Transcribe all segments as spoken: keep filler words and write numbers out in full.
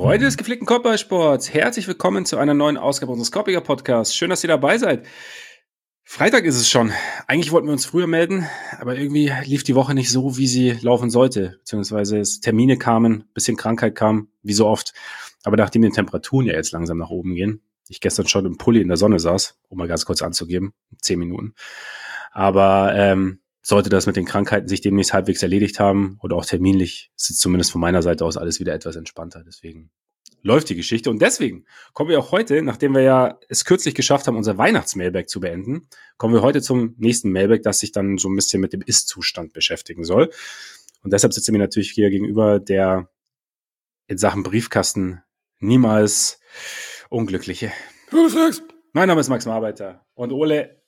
Freunde des gepflegten Kopfballsports, herzlich willkommen zu einer neuen Ausgabe unseres Koppiger Podcasts. Schön, dass ihr dabei seid. Freitag ist es schon. Eigentlich wollten wir uns früher melden, aber irgendwie lief die Woche nicht so, wie sie laufen sollte. Beziehungsweise es Termine kamen, bisschen Krankheit kam, wie so oft. Aber nachdem die Temperaturen ja jetzt langsam nach oben gehen, ich gestern schon im Pulli in der Sonne saß, um mal ganz kurz anzugeben, zehn Minuten. Aber ähm, sollte das mit den Krankheiten sich demnächst halbwegs erledigt haben oder auch terminlich, ist jetzt zumindest von meiner Seite aus alles wieder etwas entspannter. Deswegen läuft die Geschichte. Und deswegen kommen wir auch heute, nachdem wir ja es kürzlich geschafft haben, unser Weihnachtsmailback zu beenden, kommen wir heute zum nächsten Mailback, das sich dann so ein bisschen mit dem Ist-Zustand beschäftigen soll. Und deshalb sitzt mir natürlich hier gegenüber der in Sachen Briefkasten niemals Unglückliche. Mein Name ist Max Marbeiter. Und Ole,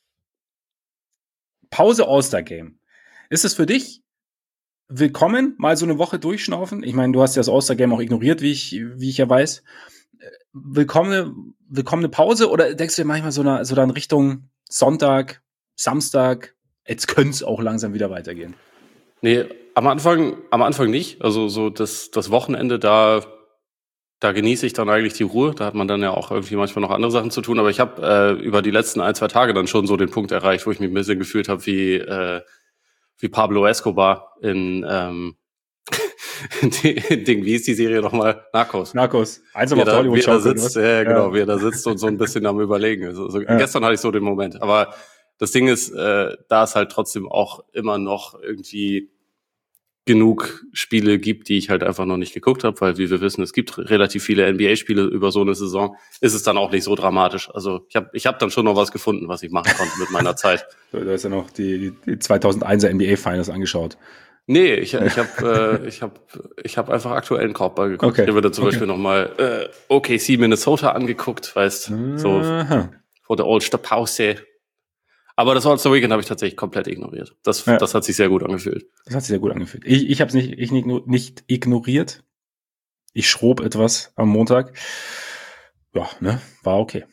Pause All-Star-Game. Ist es für dich willkommen, mal so eine Woche durchschnaufen? Ich meine, du hast ja das All-Star-Game auch ignoriert, wie ich, wie ich ja weiß. Willkommene, willkommene Pause oder denkst du dir manchmal so, eine, so dann Richtung Sonntag, Samstag, jetzt könnte es auch langsam wieder weitergehen? Nee, am Anfang, am Anfang nicht. Also so das, das Wochenende, da, da genieße ich dann eigentlich die Ruhe. Da hat man dann ja auch irgendwie manchmal noch andere Sachen zu tun. Aber ich habe äh, über die letzten ein, zwei Tage dann schon so den Punkt erreicht, wo ich mich ein bisschen gefühlt habe wie äh, wie Pablo Escobar in ähm, Ding, wie ist die Serie nochmal? Narcos. Narcos. Eins auf Hollywood wie er da sitzt, ja, genau, ja. wie er da sitzt und so ein bisschen am Überlegen. Also, so, ja. Gestern hatte ich so den Moment. Aber das Ding ist, äh, da es halt trotzdem auch immer noch irgendwie genug Spiele gibt, die ich halt einfach noch nicht geguckt habe, weil, wie wir wissen, es gibt relativ viele N B A-Spiele über so eine Saison, ist es dann auch nicht so dramatisch. Also ich habe ich hab dann schon noch was gefunden, was ich machen konnte mit meiner Zeit. Du hast ja noch die, die zweitausendeiner N B A-Finals angeschaut. Nee, ich, ich habe äh, ich hab, ich hab einfach aktuellen Korbball geguckt. Okay. Ich habe da zum okay. Beispiel nochmal äh, O K C Minnesota angeguckt, weißt du, so vor der All-Star-Pause. Aber das All-Star Weekend habe ich tatsächlich komplett ignoriert. Das, ja. das hat sich sehr gut angefühlt. Das hat sich sehr gut angefühlt. Ich, ich habe es nicht, ich nicht ignoriert. Ich schrob etwas am Montag. Ja, ne, war okay.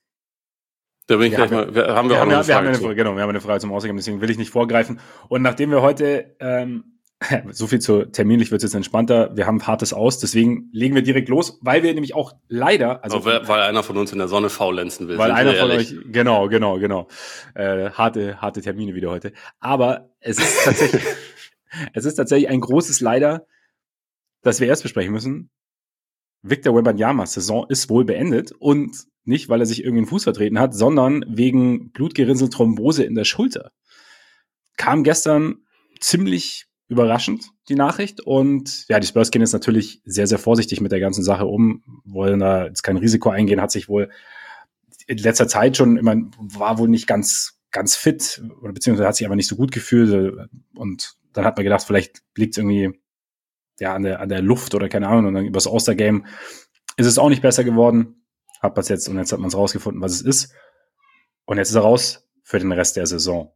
Da bin ich ja, gleich mal, wir, haben wir, wir auch haben, noch eine wir Frage haben zu. Eine, genau, wir haben eine Frage zum Ausgang, deswegen will ich nicht vorgreifen. Und nachdem wir heute, ähm, so viel zu terminlich wird es jetzt entspannter, wir haben hartes Aus, deswegen legen wir direkt los, weil wir nämlich auch leider, also oh, weil, weil einer von uns in der Sonne faulenzen will. Weil einer von euch, genau, genau, genau, äh, harte, harte Termine wieder heute. Aber es ist tatsächlich, es ist tatsächlich ein großes Leider, dass wir erst besprechen müssen. Victor Wembanyama's Saison ist wohl beendet und nicht, weil er sich irgendwie den Fuß vertreten hat, sondern wegen Blutgerinnsel Thrombose in der Schulter. Kam gestern ziemlich überraschend, die Nachricht. Und ja, die Spurs gehen jetzt natürlich sehr, sehr vorsichtig mit der ganzen Sache um, wollen da jetzt kein Risiko eingehen, hat sich wohl in letzter Zeit schon immer, war wohl nicht ganz, ganz fit, oder beziehungsweise hat sich aber nicht so gut gefühlt. Und dann hat man gedacht, vielleicht liegt es irgendwie ja, an der, an der Luft oder keine Ahnung. Und dann über das All-Star-Game ist es auch nicht besser geworden. Hat man es jetzt, und jetzt hat man es rausgefunden, was es ist. Und jetzt ist er raus für den Rest der Saison.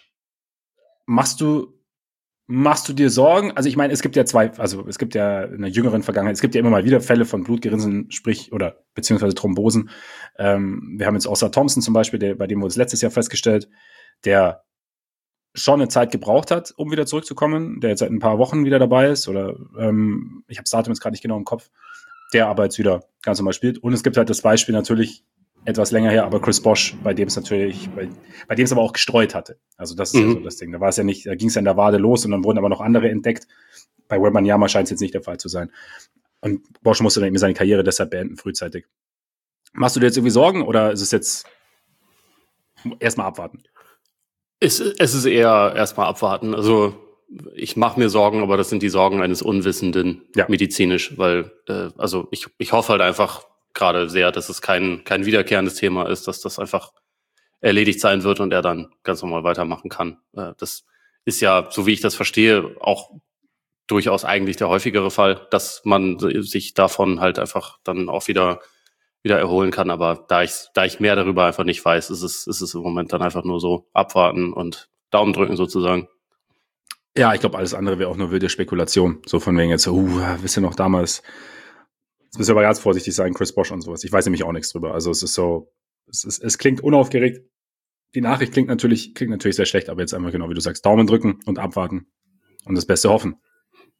Machst du, machst du dir Sorgen? Also ich meine, es gibt ja zwei, also es gibt ja in der jüngeren Vergangenheit, es gibt ja immer mal wieder Fälle von Blutgerinnseln, sprich, oder beziehungsweise Thrombosen. Ähm, wir haben jetzt Oscar Thompson zum Beispiel, der, bei dem wurde es letztes Jahr festgestellt, der schon eine Zeit gebraucht hat, um wieder zurückzukommen, der jetzt seit ein paar Wochen wieder dabei ist, oder ähm, ich habe das Datum jetzt gerade nicht genau im Kopf, der aber jetzt wieder ganz normal spielt. Und es gibt halt das Beispiel natürlich etwas länger her, aber Chris Bosh, bei dem es natürlich, bei, bei dem es aber auch gestreut hatte. Also das ist mhm. ja so das Ding. Da war es ja nicht, da ging es ja in der Wade los und dann wurden aber noch andere entdeckt. Bei Wembanyama scheint es jetzt nicht der Fall zu sein. Und Bosh musste dann eben seine Karriere deshalb beenden, frühzeitig. Machst du dir jetzt irgendwie Sorgen oder ist es jetzt erstmal abwarten? Es, es ist eher erstmal abwarten. Also ich mache mir Sorgen, aber das sind die Sorgen eines Unwissenden ja. medizinisch, weil äh, also ich, ich hoffe halt einfach gerade sehr, dass es kein, kein wiederkehrendes Thema ist, dass das einfach erledigt sein wird und er dann ganz normal weitermachen kann. Äh, das ist ja, so wie ich das verstehe, auch durchaus eigentlich der häufigere Fall, dass man sich davon halt einfach dann auch wieder wieder erholen kann, aber da ich da ich mehr darüber einfach nicht weiß, ist es ist es im Moment dann einfach nur so abwarten und Daumen drücken sozusagen. Ja, ich glaube, alles andere wäre auch nur wilde Spekulation, so von wegen jetzt, uh, wisst ihr noch damals, jetzt müssen wir aber ganz vorsichtig sein, Chris Bosh und sowas. Ich weiß nämlich auch nichts drüber. Also es ist so, es ist, es klingt unaufgeregt. Die Nachricht klingt natürlich klingt natürlich sehr schlecht, aber jetzt einfach genau wie du sagst, Daumen drücken und abwarten und das Beste hoffen.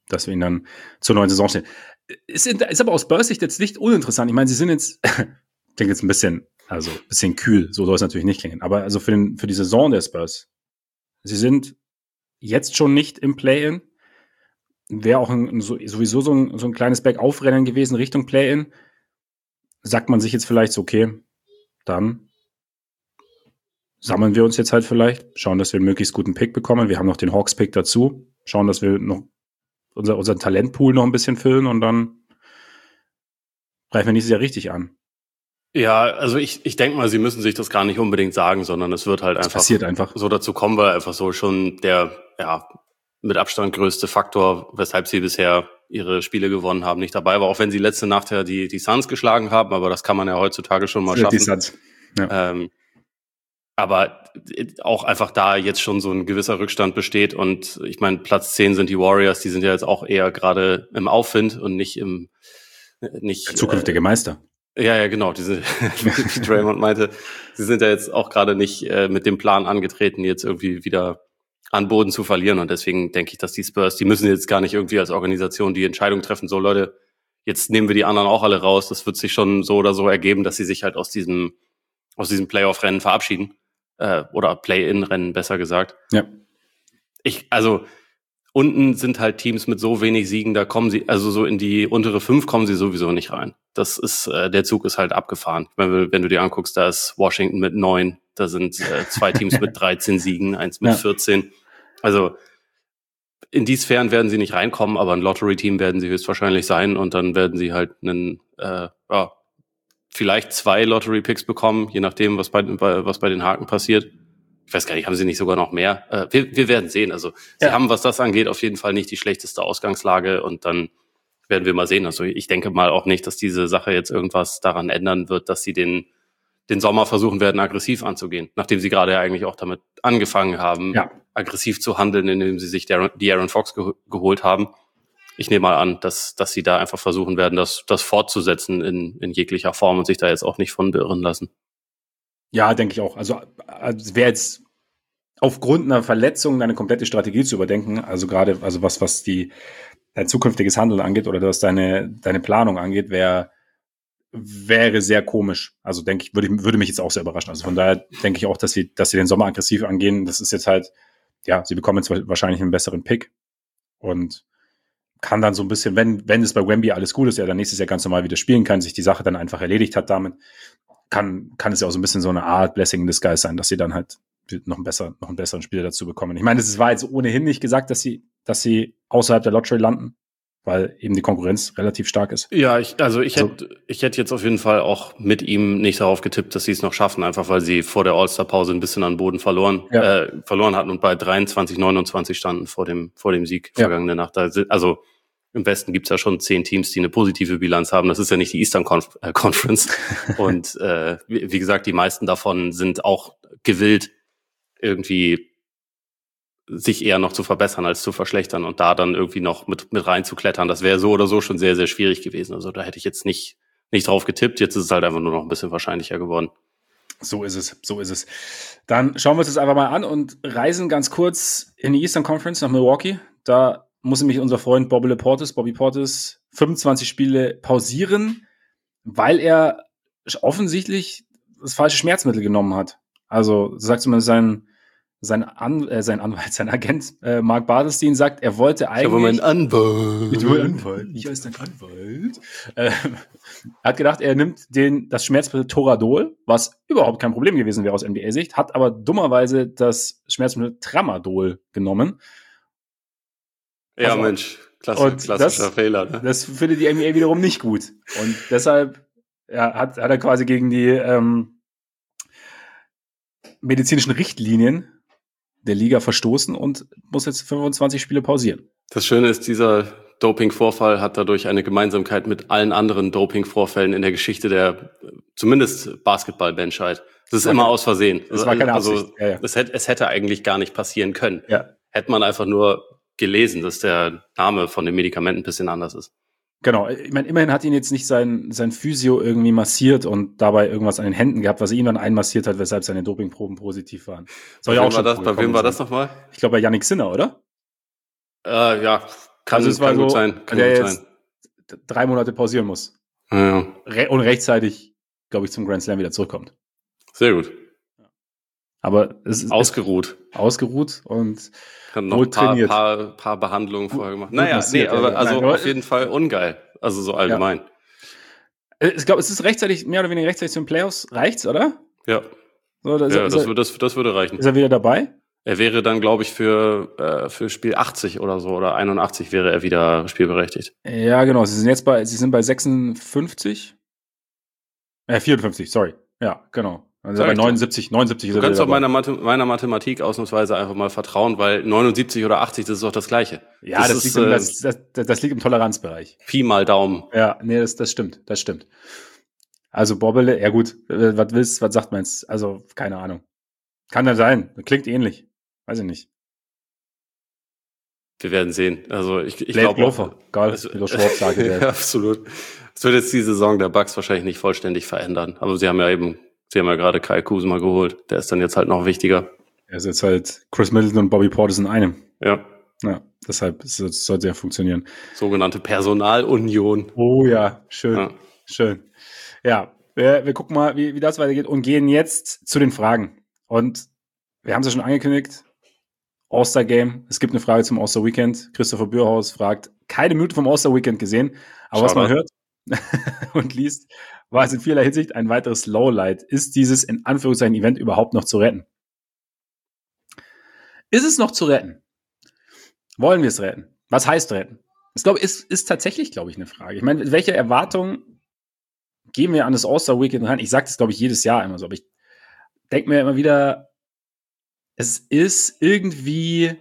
dass wir ihn dann zur neuen Saison stellen. Ist, ist aber aus Spurs Sicht jetzt nicht uninteressant. Ich meine, sie sind jetzt, klingt jetzt ein bisschen, also ein bisschen kühl, so soll es natürlich nicht klingen, aber also für, den, für die Saison der Spurs, sie sind jetzt schon nicht im Play-In, wäre auch ein, so, sowieso so ein, so ein kleines Bergaufrennen gewesen Richtung Play-In, sagt man sich jetzt vielleicht so, okay, dann sammeln wir uns jetzt halt vielleicht, schauen, dass wir einen möglichst guten Pick bekommen, wir haben noch den Hawks-Pick dazu, schauen, dass wir noch unser, unseren Talentpool noch ein bisschen füllen und dann greifen wir nächstes Jahr richtig an. Ja, also ich, ich denke mal, sie müssen sich das gar nicht unbedingt sagen, sondern es wird halt einfach, passiert einfach so dazu kommen, weil einfach so schon der ja mit Abstand größte Faktor, weshalb sie bisher ihre Spiele gewonnen haben, nicht dabei war, auch wenn sie letzte Nacht ja die, die Suns geschlagen haben, aber das kann man ja heutzutage schon mal schaffen. Die Suns. Ja. Ähm, aber auch einfach da jetzt schon so ein gewisser Rückstand besteht und ich meine, Platz zehn sind die Warriors, die sind ja jetzt auch eher gerade im Aufwind und nicht im nicht der zukünftige äh, Meister. Ja, ja, genau. Diese, wie Draymond meinte, sie sind ja jetzt auch gerade nicht äh, mit dem Plan angetreten, jetzt irgendwie wieder an Boden zu verlieren. Und deswegen denke ich, dass die Spurs, die müssen jetzt gar nicht irgendwie als Organisation die Entscheidung treffen, so Leute, jetzt nehmen wir die anderen auch alle raus. Das wird sich schon so oder so ergeben, dass sie sich halt aus diesem aus diesem Playoff-Rennen verabschieden. Äh, oder Play-In-Rennen, besser gesagt. Ja. Ich, also unten sind halt Teams mit so wenig Siegen, da kommen sie, also so in die untere fünf kommen sie sowieso nicht rein. Das ist, äh, der Zug ist halt abgefahren. Wenn, wenn du dir anguckst, da ist Washington mit neun, da sind äh, zwei Teams mit dreizehn Siegen, eins mit ja. vierzehn. Also in die Sphären werden sie nicht reinkommen, aber ein Lottery-Team werden sie höchstwahrscheinlich sein und dann werden sie halt einen, äh, ja, vielleicht zwei Lottery-Picks bekommen, je nachdem, was bei, bei, was bei den Haken passiert. Ich weiß gar nicht, haben sie nicht sogar noch mehr? Äh, wir, wir werden sehen. Also sie ja. haben, was das angeht, auf jeden Fall nicht die schlechteste Ausgangslage und dann werden wir mal sehen. Also ich denke mal auch nicht, dass diese Sache jetzt irgendwas daran ändern wird, dass sie den den Sommer versuchen werden, aggressiv anzugehen, nachdem sie gerade ja eigentlich auch damit angefangen haben, ja. aggressiv zu handeln, indem sie sich die Aaron Fox ge- geholt haben. Ich nehme mal an, dass dass sie da einfach versuchen werden, das das fortzusetzen in in jeglicher Form und sich da jetzt auch nicht von beirren lassen. Ja, denke ich auch. Also es wäre jetzt aufgrund einer Verletzung deine komplette Strategie zu überdenken, also gerade, also was, was die dein zukünftiges Handeln angeht oder was deine, deine Planung angeht, wäre wäre sehr komisch. Also denke ich, würde, würde mich jetzt auch sehr überraschen. Also von daher denke ich auch, dass sie, dass sie den Sommer aggressiv angehen. Das ist jetzt halt, ja, sie bekommen jetzt wahrscheinlich einen besseren Pick und kann dann so ein bisschen, wenn, wenn es bei Wemby alles gut ist, er dann nächstes Jahr ganz normal wieder spielen kann, sich die Sache dann einfach erledigt hat damit, kann, kann es ja auch so ein bisschen so eine Art Blessing in Disguise sein, dass sie dann halt noch einen besser, noch einen besseren Spieler dazu bekommen. Ich meine, es war jetzt ohnehin nicht gesagt, dass sie, dass sie außerhalb der Lottery landen, weil eben die Konkurrenz relativ stark ist. Ja, ich, also ich also, hätte, ich hätte jetzt auf jeden Fall auch mit ihm nicht darauf getippt, dass sie es noch schaffen, einfach weil sie vor der All-Star-Pause ein bisschen an Boden verloren, ja. äh, verloren hatten und bei dreiundzwanzig neunundzwanzig standen vor dem, vor dem Sieg ja. vergangene Nacht. Also im Westen gibt's ja schon zehn Teams, die eine positive Bilanz haben. Das ist ja nicht die Eastern Conf- äh, Conference. Und äh, wie, wie gesagt, die meisten davon sind auch gewillt, irgendwie sich eher noch zu verbessern als zu verschlechtern und da dann irgendwie noch mit mit reinzuklettern. Das wäre so oder so schon sehr, sehr schwierig gewesen. Also da hätte ich jetzt nicht nicht drauf getippt. Jetzt ist es halt einfach nur noch ein bisschen wahrscheinlicher geworden. So ist es, so ist es. Dann schauen wir uns das einfach mal an und reisen ganz kurz in die Eastern Conference nach Milwaukee. Da muss nämlich unser Freund Bobby Portis, Bobby Portis, fünfundzwanzig Spiele pausieren, weil er offensichtlich das falsche Schmerzmittel genommen hat. Also sagt zumindest sein sein, An, äh, sein Anwalt, sein Agent äh, Mark Bartelstein sagt, er wollte eigentlich... Ich habe meinen Anwalt. Ich will Anwalt. Ich als dein Anwalt. Äh, er hat gedacht, er nimmt den das Schmerzmittel Toradol, was überhaupt kein Problem gewesen wäre aus N B A-Sicht, hat aber dummerweise das Schmerzmittel Tramadol genommen. Ja, also, Mensch, klasse, klassischer das, Fehler. Ne? Das findet die N B A wiederum nicht gut. Und deshalb ja, hat, hat er quasi gegen die ähm, medizinischen Richtlinien der Liga verstoßen und muss jetzt fünfundzwanzig Spiele pausieren. Das Schöne ist, dieser Doping-Vorfall hat dadurch eine Gemeinsamkeit mit allen anderen Doping-Vorfällen in der Geschichte der zumindest Basketball-Menschheit. Das ist immer aus Versehen. Das war keine Absicht. Also, ja, ja. Es, hätte, es hätte eigentlich gar nicht passieren können. Ja. Hätte man einfach nur gelesen, dass der Name von dem Medikament ein bisschen anders ist. Genau, ich meine, immerhin hat ihn jetzt nicht sein, sein Physio irgendwie massiert und dabei irgendwas an den Händen gehabt, was er ihm dann einmassiert hat, weshalb seine Dopingproben positiv waren. Soll ja auch schon das, bei wem war das nochmal? Ich glaube bei Yannick Sinner, oder? Äh, ja, Kann, also es war kann so, gut sein. Kann der gut jetzt sein. drei Monate pausieren muss. Ja. Re- und rechtzeitig, glaube ich, zum Grand Slam wieder zurückkommt. Sehr gut. Aber es ist ausgeruht. Ist ausgeruht und Hat noch ein paar, paar, paar Behandlungen vorher gemacht. Naja, massiert, nee, aber ja, also nein, auf jeden Fall ungeil. Also so allgemein. Ja. Ich glaube, es ist rechtzeitig, mehr oder weniger rechtzeitig zum Playoffs. Reicht's, oder? Ja. So, da ja, ist das, er, würde, das, das würde reichen. Ist er wieder dabei? Er wäre dann, glaube ich, für, äh, für Spiel achtzig oder so oder einundachtzig wäre er wieder spielberechtigt. Ja, genau. Sie sind jetzt bei, sie sind bei sechsundfünfzig. Äh, vierundfünfzig, sorry. Ja, genau. Also bei neunundsiebzig, neunundsiebzig ist er wieder dabei. Du kannst doch meiner, Mathe, meiner Mathematik ausnahmsweise einfach mal vertrauen, weil neunundsiebzig oder achtzig, das ist doch das Gleiche. Ja, das, das, ist, liegt, im, das, das, das liegt im Toleranzbereich. Pi mal Daumen. Ja, nee, das, das stimmt, das stimmt. Also Bobbele, ja gut, was willst, was sagt man jetzt? Also, keine Ahnung. Kann ja sein, klingt ähnlich. Weiß ich nicht. Wir werden sehen. Also ich, ich glaube auch. Geil, es, ja, absolut. Es wird jetzt die Saison der Bucks wahrscheinlich nicht vollständig verändern. Aber sie haben ja eben, sie haben ja gerade Kyle Kuzma geholt. Der ist dann jetzt halt noch wichtiger. Er ist jetzt halt Chris Middleton und Bobby Portis in einem. Ja. Ja, deshalb sollte ja funktionieren. Sogenannte Personalunion. Oh ja, schön, ja. schön. Ja, wir, wir gucken mal, wie, wie das weitergeht und gehen jetzt zu den Fragen. Und wir haben es ja schon angekündigt, All-Star-Game. Es gibt eine Frage zum All-Star-Weekend. Christopher Bürhaus fragt, keine Minute vom All-Star-Weekend gesehen, aber Schau was man hört und liest, war es in vieler Hinsicht ein weiteres Lowlight. Ist dieses in Anführungszeichen Event überhaupt noch zu retten? Ist es noch zu retten? Wollen wir es retten? Was heißt retten? Das glaube ich, ist, ist tatsächlich, glaube ich, eine Frage. Ich meine, welche Erwartungen gehen wir an das All-Star-Weekend rein? Ich sage das, glaube ich, jedes Jahr immer so, aber ich denke mir immer wieder, es ist irgendwie,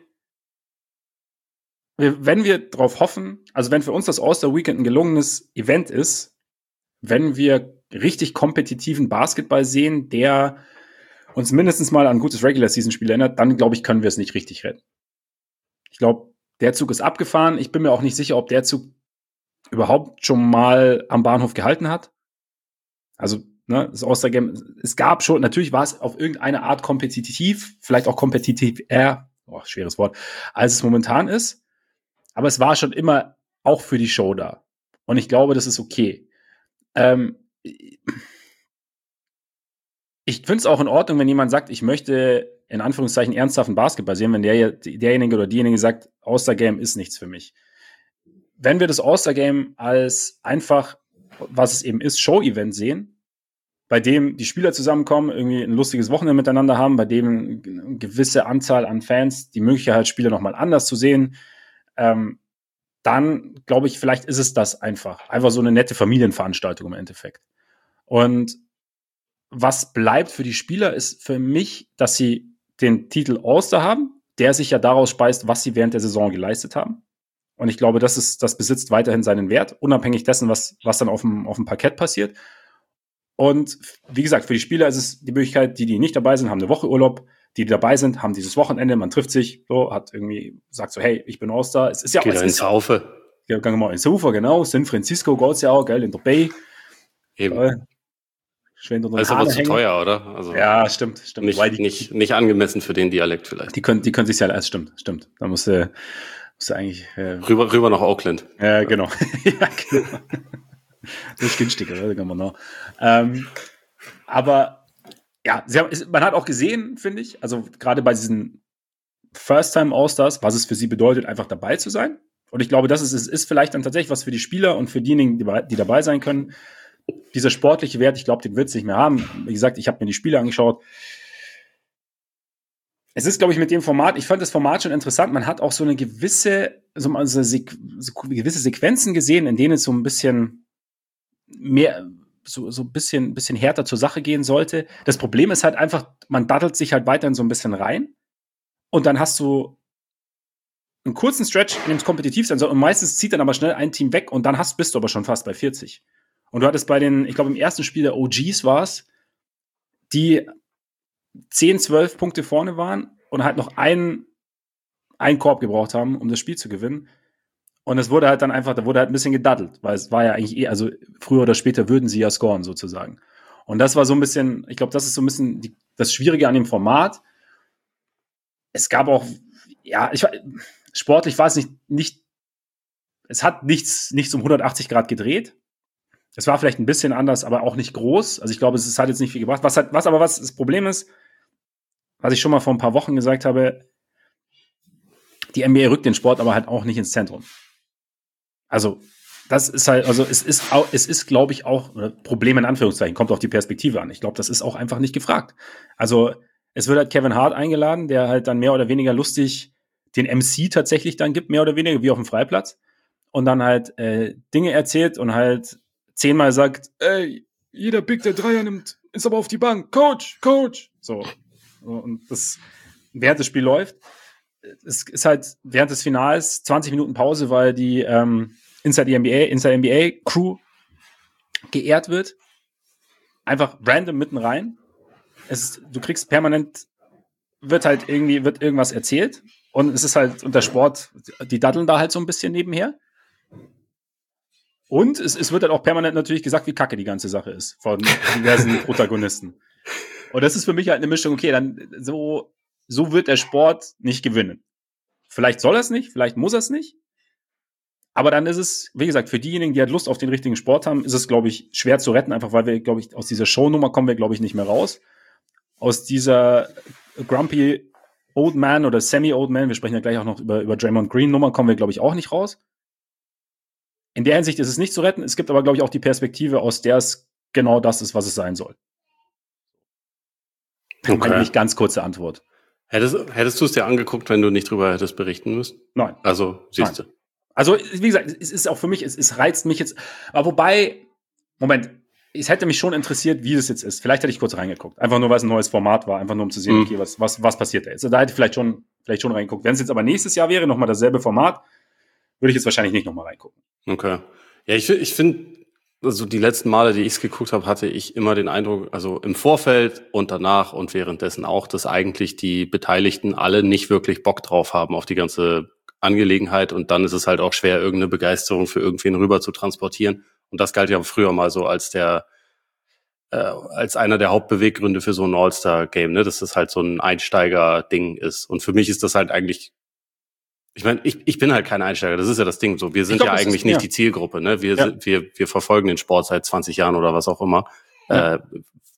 wenn wir darauf hoffen, also wenn für uns das All-Star-Weekend ein gelungenes Event ist, wenn wir richtig kompetitiven Basketball sehen, der uns mindestens mal an ein gutes Regular-Season-Spiel erinnert, dann, glaube ich, können wir es nicht richtig retten. Ich glaube, der Zug ist abgefahren. Ich bin mir auch nicht sicher, ob der Zug überhaupt schon mal am Bahnhof gehalten hat. Also, ne, das All-Star-Game, es gab schon, natürlich war es auf irgendeine Art kompetitiv, vielleicht auch kompetitiv eher, oh, schweres Wort, als es momentan ist. Aber es war schon immer auch für die Show da. Und ich glaube, das ist okay. Ähm, ich finde es auch in Ordnung, wenn jemand sagt, ich möchte in Anführungszeichen ernsthaften Basketball sehen, wenn der, derjenige oder diejenige sagt, All-Star-Game ist nichts für mich. Wenn wir das All-Star-Game als einfach, was es eben ist, Show-Event sehen, bei dem die Spieler zusammenkommen, irgendwie ein lustiges Wochenende miteinander haben, bei dem eine gewisse Anzahl an Fans die Möglichkeit hat, Spieler nochmal anders zu sehen, ähm, dann glaube ich, vielleicht ist es das einfach. Einfach so eine nette Familienveranstaltung im Endeffekt. Und was bleibt für die Spieler, ist für mich, dass sie den Titel All-Star haben, der sich ja daraus speist, was sie während der Saison geleistet haben. Und ich glaube, das ist, das besitzt weiterhin seinen Wert, unabhängig dessen, was, was dann auf dem, auf dem Parkett passiert. Und wie gesagt, für die Spieler ist es die Möglichkeit, die, die nicht dabei sind, haben eine Woche Urlaub. Die, die dabei sind, haben dieses Wochenende, man trifft sich, so, hat irgendwie, sagt so, hey, ich bin All-Star. Es ist ja auch. Geht ins Saufe. Ja, gehen wir mal ins Saufe, genau. San Francisco geht's ja auch, geil, in der Bay. Eben. Geil. Schön unter den ist aber zu hängen. Teuer, oder? Also ja, stimmt, stimmt. Nicht, die, nicht, nicht angemessen für den Dialekt vielleicht. Die können, die können sich ja, das stimmt, stimmt. Da musst du, musst du eigentlich. Äh, rüber, rüber nach Oakland. Ja, genau. ja, genau. Das ist günstiger, da kann man noch. Ähm, aber ja, sie haben, man hat auch gesehen, finde ich, also gerade bei diesen First-Time-All-Stars, was es für sie bedeutet, einfach dabei zu sein. Und ich glaube, das ist, ist vielleicht dann tatsächlich was für die Spieler und für diejenigen, die, die dabei sein können. Dieser sportliche Wert, ich glaube, den wird es nicht mehr haben. Wie gesagt, ich habe mir die Spiele angeschaut. Es ist, glaube ich, mit dem Format, ich fand das Format schon interessant. Man hat auch so eine gewisse, so, also Sequ- so gewisse Sequenzen gesehen, in denen es so ein bisschen mehr, so, so ein bisschen, bisschen härter zur Sache gehen sollte. Das Problem ist halt einfach, man dattelt sich halt weiterhin so ein bisschen rein und dann hast du einen kurzen Stretch, in dem es kompetitiv sein soll und meistens zieht dann aber schnell ein Team weg und dann hast, bist du aber schon fast bei vierzig. Und du hattest bei den, ich glaube im ersten Spiel der O Gs war es, die zehn, zwölf Punkte vorne waren und halt noch einen, einen Korb gebraucht haben, um das Spiel zu gewinnen. Und es wurde halt dann einfach, da wurde halt ein bisschen gedaddelt, weil es war ja eigentlich eh, also früher oder später würden sie ja scoren sozusagen. Und das war so ein bisschen, ich glaube, das ist so ein bisschen die, das Schwierige an dem Format. Es gab auch, ja, ich, sportlich war es nicht, nicht es hat nichts, nichts um hundertachtzig Grad gedreht. Es war vielleicht ein bisschen anders, aber auch nicht groß. Also ich glaube, es hat jetzt nicht viel gebracht. Was hat, was aber was das Problem ist, was ich schon mal vor ein paar Wochen gesagt habe, die N B A rückt den Sport aber halt auch nicht ins Zentrum. Also, das ist halt, also es ist auch, es ist, glaube ich, auch Problem in Anführungszeichen, kommt auf die Perspektive an. Ich glaube, das ist auch einfach nicht gefragt. Also, es wird halt Kevin Hart eingeladen, der halt dann mehr oder weniger lustig den M C tatsächlich dann gibt, mehr oder weniger, wie auf dem Freiplatz. Und dann halt äh, Dinge erzählt und halt zehnmal sagt, ey, jeder Big, der Dreier nimmt, ist aber auf die Bank. Coach, Coach. So. Und das, während das Spiel läuft, es ist halt während des Finals zwanzig Minuten Pause, weil die ähm, Inside die N B A, Inside N B A Crew geehrt wird. Einfach random mitten rein. Es, du kriegst permanent, wird halt irgendwie, wird irgendwas erzählt. Und es ist halt unter Sport, die daddeln da halt so ein bisschen nebenher. Und es, es wird halt auch permanent natürlich gesagt, wie kacke die ganze Sache ist von diversen Protagonisten. Und das ist für mich halt eine Mischung, okay, dann so, so wird der Sport nicht gewinnen. Vielleicht soll er es nicht, vielleicht muss er es nicht. Aber dann ist es, wie gesagt, für diejenigen, die halt Lust auf den richtigen Sport haben, ist es, glaube ich, schwer zu retten, einfach weil wir, glaube ich, aus dieser Shownummer kommen wir, glaube ich, nicht mehr raus. Aus dieser Grumpy Old Man oder Semi-Old Man, wir sprechen ja gleich auch noch über, über Draymond Green Nummer, kommen wir, glaube ich, auch nicht raus. In der Hinsicht ist es nicht zu retten. Es gibt aber, glaube ich, auch die Perspektive, aus der es genau das ist, was es sein soll. Okay. Meine nicht ganz kurze Antwort. Hättest, hättest du es dir angeguckt, wenn du nicht drüber hättest berichten müssen? Nein. Also, siehst du. Also, wie gesagt, es ist auch für mich, es, es reizt mich jetzt. Aber wobei, Moment, es hätte mich schon interessiert, wie es jetzt ist. Vielleicht hätte ich kurz reingeguckt. Einfach nur, weil es ein neues Format war. Einfach nur, um zu sehen, mhm. okay, was, was, was passiert da jetzt. Also, da hätte ich vielleicht schon, vielleicht schon reingeguckt. Wenn es jetzt aber nächstes Jahr wäre, nochmal dasselbe Format, würde ich jetzt wahrscheinlich nicht nochmal reingucken. Okay. Ja, ich, ich finde, also die letzten Male, die ich es geguckt habe, hatte ich immer den Eindruck, also im Vorfeld und danach und währenddessen auch, dass eigentlich die Beteiligten alle nicht wirklich Bock drauf haben auf die ganze Angelegenheit und dann ist es halt auch schwer, irgendeine Begeisterung für irgendwen rüber zu transportieren. Und das galt ja früher mal so als der, äh, als einer der Hauptbeweggründe für so ein All-Star-Game, ne, dass das halt so ein Einsteiger-Ding ist. Und für mich ist das halt eigentlich, ich meine, ich, ich bin halt kein Einsteiger, das ist ja das Ding. So, wir sind glaub, ja eigentlich ist, nicht ja. die Zielgruppe, ne? Wir, ja. wir, wir verfolgen den Sport seit zwanzig Jahren oder was auch immer. Ja. Äh,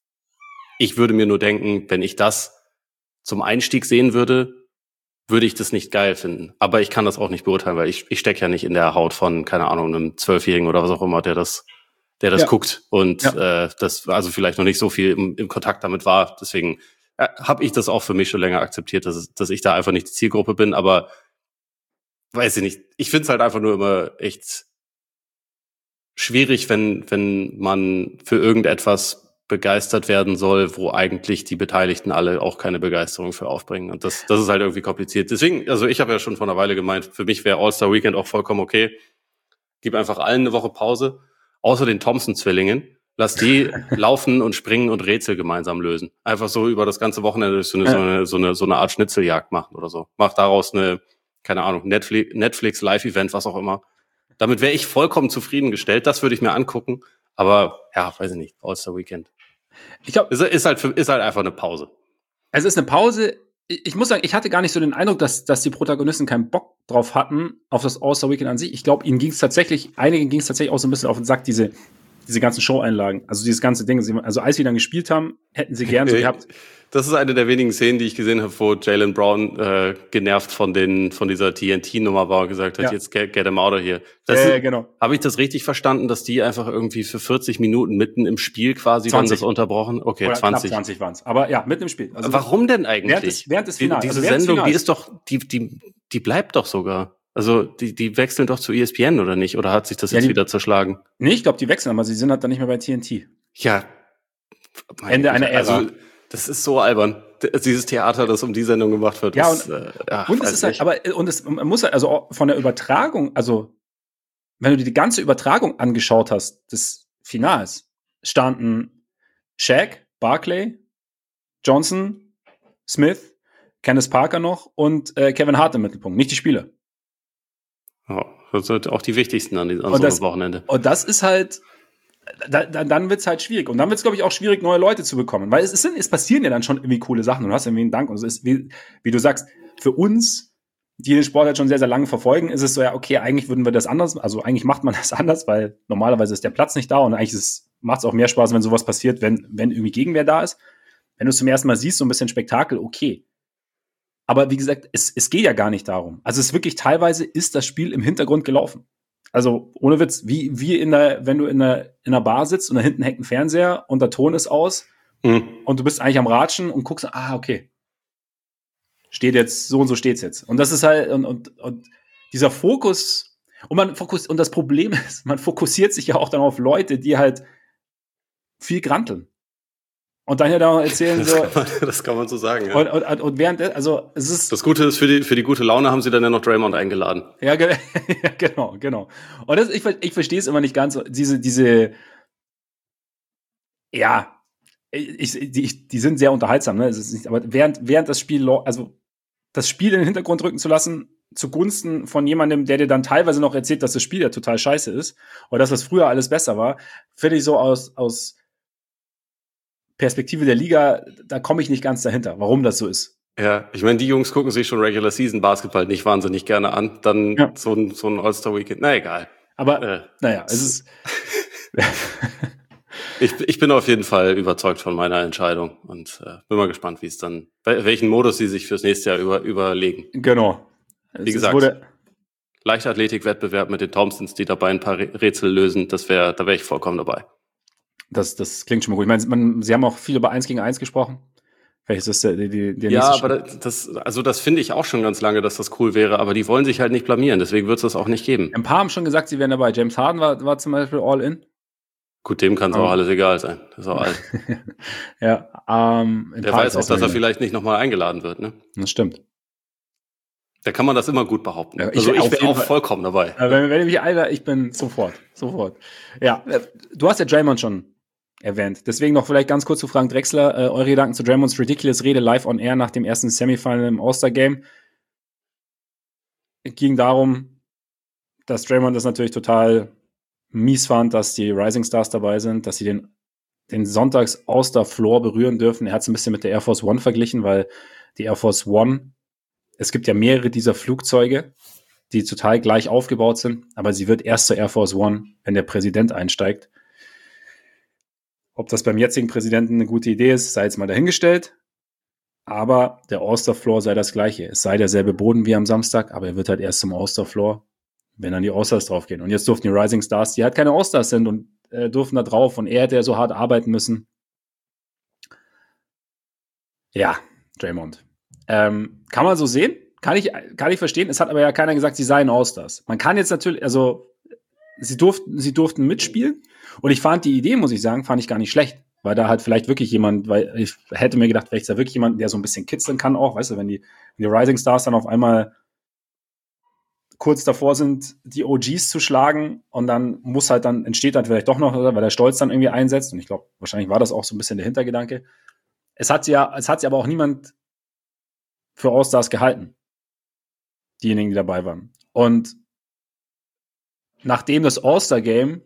ich würde mir nur denken, wenn ich das zum Einstieg sehen würde, würde ich das nicht geil finden. Aber ich kann das auch nicht beurteilen, weil ich, ich stecke ja nicht in der Haut von, keine Ahnung, einem Zwölfjährigen oder was auch immer, der das, der das ja. guckt und ja. äh, das also vielleicht noch nicht so viel im, im Kontakt damit war. Deswegen äh, habe ich das auch für mich schon länger akzeptiert, dass, dass ich da einfach nicht die Zielgruppe bin. Aber weiß ich nicht. Ich finde es halt einfach nur immer echt schwierig, wenn wenn man für irgendetwas begeistert werden soll, wo eigentlich die Beteiligten alle auch keine Begeisterung für aufbringen. Und das das ist halt irgendwie kompliziert. Deswegen, also ich habe ja schon vor einer Weile gemeint, für mich wäre All-Star-Weekend auch vollkommen okay. Gib einfach allen eine Woche Pause, außer den Thompson-Zwillingen. Lass die laufen und springen und Rätsel gemeinsam lösen. Einfach so über das ganze Wochenende so eine, so eine, so eine, so eine Art Schnitzeljagd machen oder so. Mach daraus eine, keine Ahnung, Netflix, Netflix Live-Event, was auch immer. Damit wäre ich vollkommen zufriedengestellt. Das würde ich mir angucken. Aber ja, weiß ich nicht. All-Star-Weekend. Ich glaube, ist, ist halt für, ist halt einfach eine Pause. Es ist eine Pause. Ich muss sagen, ich hatte gar nicht so den Eindruck, dass, dass die Protagonisten keinen Bock drauf hatten auf das All-Star-Weekend an sich. Ich glaube, ihnen ging es tatsächlich, einigen ging es tatsächlich auch so ein bisschen auf den Sack, diese, diese ganzen Show-Einlagen. Also dieses ganze Ding. Also als sie dann gespielt haben, hätten sie gern so gehabt. Das ist eine der wenigen Szenen, die ich gesehen habe, wo Jaylen Brown äh, genervt von den von dieser T N T-Nummer war und gesagt hat, ja. jetzt get, get him out of here. Das äh, ist, genau. Habe ich das richtig verstanden, dass die einfach irgendwie für vierzig Minuten mitten im Spiel quasi dann das unterbrochen? Okay, Oder zwanzig. Knapp zwanzig waren es. Aber ja, mitten im Spiel. Also warum denn eigentlich? Während des, während des Finals. Die, diese also Sendung, die ist doch, die, die, die bleibt doch sogar. Also die, die wechseln doch zu E S P N, oder nicht? Oder hat sich das ja, jetzt die, wieder zerschlagen? Nee, ich glaube, die wechseln, aber sie sind halt dann nicht mehr bei T N T. Ja. Ende einer Ära. Also, das ist so albern. Dieses Theater, das um die Sendung gemacht wird. Ja, das, und, äh, ach, und es ist halt, aber, und es man muss halt, also von der Übertragung, also, wenn du dir die ganze Übertragung angeschaut hast, des Finals, standen Shaq, Barkley, Johnson, Smith, Kenneth Parker noch und äh, Kevin Hart im Mittelpunkt, nicht die Spieler. Ja, das sind auch die wichtigsten an, an so einem Wochenende. Und das ist halt, Da, da, dann wird's halt schwierig. Und dann wird's, glaube ich, auch schwierig, neue Leute zu bekommen. Weil es, es, sind, es passieren ja dann schon irgendwie coole Sachen. Und du hast irgendwie einen Dank. Und es ist, wie, wie du sagst, für uns die den Sport halt schon sehr, sehr lange verfolgen, ist es so, ja, okay, eigentlich würden wir das anders, also eigentlich macht man das anders, weil normalerweise ist der Platz nicht da und eigentlich macht es auch mehr Spaß, wenn sowas passiert, wenn, wenn irgendwie Gegenwehr da ist. Wenn du es zum ersten Mal siehst, so ein bisschen Spektakel, okay. Aber wie gesagt, es, es geht ja gar nicht darum. Also es ist wirklich, teilweise ist das Spiel im Hintergrund gelaufen. Also ohne Witz, wie, wie in der, wenn du in der, in der Bar sitzt und da hinten hängt ein Fernseher und der Ton ist aus mhm. und du bist eigentlich am Ratschen und guckst, ah, okay. Steht jetzt, so und so steht's jetzt. Und das ist halt, und, und, und dieser Fokus, und man fokussiert, und das Problem ist, man fokussiert sich ja auch dann auf Leute, die halt viel granteln. Und dann ja da erzählen das so. Kann man, das kann man so sagen, ja. Und, und, und während, also, es ist. Das Gute ist, für die, für die gute Laune haben sie dann ja noch Draymond eingeladen. Ja, ge- ja genau, genau. Und das, ich, ich verstehe es immer nicht ganz, diese, diese, ja, ich, die, die sind sehr unterhaltsam, ne? Es ist nicht, aber während, während das Spiel, also, das Spiel in den Hintergrund rücken zu lassen, zugunsten von jemandem, der dir dann teilweise noch erzählt, dass das Spiel ja total scheiße ist, oder dass das früher alles besser war, finde ich so aus, aus, Perspektive der Liga, da komme ich nicht ganz dahinter, warum das so ist. Ja, ich meine, die Jungs gucken sich schon Regular Season Basketball nicht wahnsinnig gerne an. Dann ja. so ein, so ein All-Star-Weekend, na egal. Aber, äh, naja, es ist... ich, ich bin auf jeden Fall überzeugt von meiner Entscheidung und äh, bin mal gespannt, wie es dann, welchen Modus sie sich fürs nächste Jahr über, überlegen. Genau. Wie es gesagt, wurde... Leichtathletik-Wettbewerb mit den Thompsons, die dabei ein paar Rätsel lösen, das wäre, da wäre ich vollkommen dabei. Das, das klingt schon mal gut. Ich meine, man, sie haben auch viel über eins gegen eins gesprochen. Vielleicht ist das der, der, der ja, nächste aber das, also das finde ich auch schon ganz lange, dass das cool wäre, aber die wollen sich halt nicht blamieren, deswegen wird es das auch nicht geben. Ein paar haben schon gesagt, sie wären dabei. James Harden war, war zum Beispiel all in. Gut, dem kann es auch alles egal sein. Das ist auch alt. ja, ähm, der weiß auch, dass er vielleicht nicht nochmal eingeladen wird, ne? Das stimmt. Da kann man das immer gut behaupten. Ja, also ich wäre auch Fall. vollkommen dabei. Ja, wenn, wenn ich mich Alter, ich bin sofort, sofort. Ja, du hast ja Draymond schon erwähnt. Deswegen noch vielleicht ganz kurz zu Frank Drexler. Äh, eure Gedanken zu Draymonds Ridiculous Rede live on air nach dem ersten Semifinal im All-Star-Game. Es ging darum, dass Draymond das natürlich total mies fand, dass die Rising Stars dabei sind, dass sie den, den Sonntags All-Star-Floor berühren dürfen. Er hat es ein bisschen mit der Air Force One verglichen, weil die Air Force One, es gibt ja mehrere dieser Flugzeuge, die total gleich aufgebaut sind, aber sie wird erst zur Air Force One, wenn der Präsident einsteigt. Ob das beim jetzigen Präsidenten eine gute Idee ist, sei jetzt mal dahingestellt. Aber der All-Star-Floor sei das gleiche. Es sei derselbe Boden wie am Samstag, aber er wird halt erst zum All-Star-Floor, wenn dann die All-Stars draufgehen. Und jetzt durften die Rising Stars, die halt keine All-Stars sind und äh, durften da drauf. Und er hätte ja so hart arbeiten müssen. Ja, Draymond. Ähm, kann man so sehen? Kann ich, kann ich verstehen. Es hat aber ja keiner gesagt, sie seien All-Stars. Man kann jetzt natürlich, also sie durften, sie durften mitspielen. Und ich fand die Idee, muss ich sagen, fand ich gar nicht schlecht. Weil da halt vielleicht wirklich jemand, weil ich hätte mir gedacht, vielleicht ist da wirklich jemand, der so ein bisschen kitzeln kann auch. Weißt du, wenn die, wenn die Rising Stars dann auf einmal kurz davor sind, die O Gs zu schlagen und dann muss halt dann, entsteht dann vielleicht doch noch, weil der Stolz dann irgendwie einsetzt. Und ich glaube, wahrscheinlich war das auch so ein bisschen der Hintergedanke. Es hat sie ja, es hat sie aber auch niemand für All-Stars gehalten. Diejenigen, die dabei waren. Und nachdem das All-Star-Game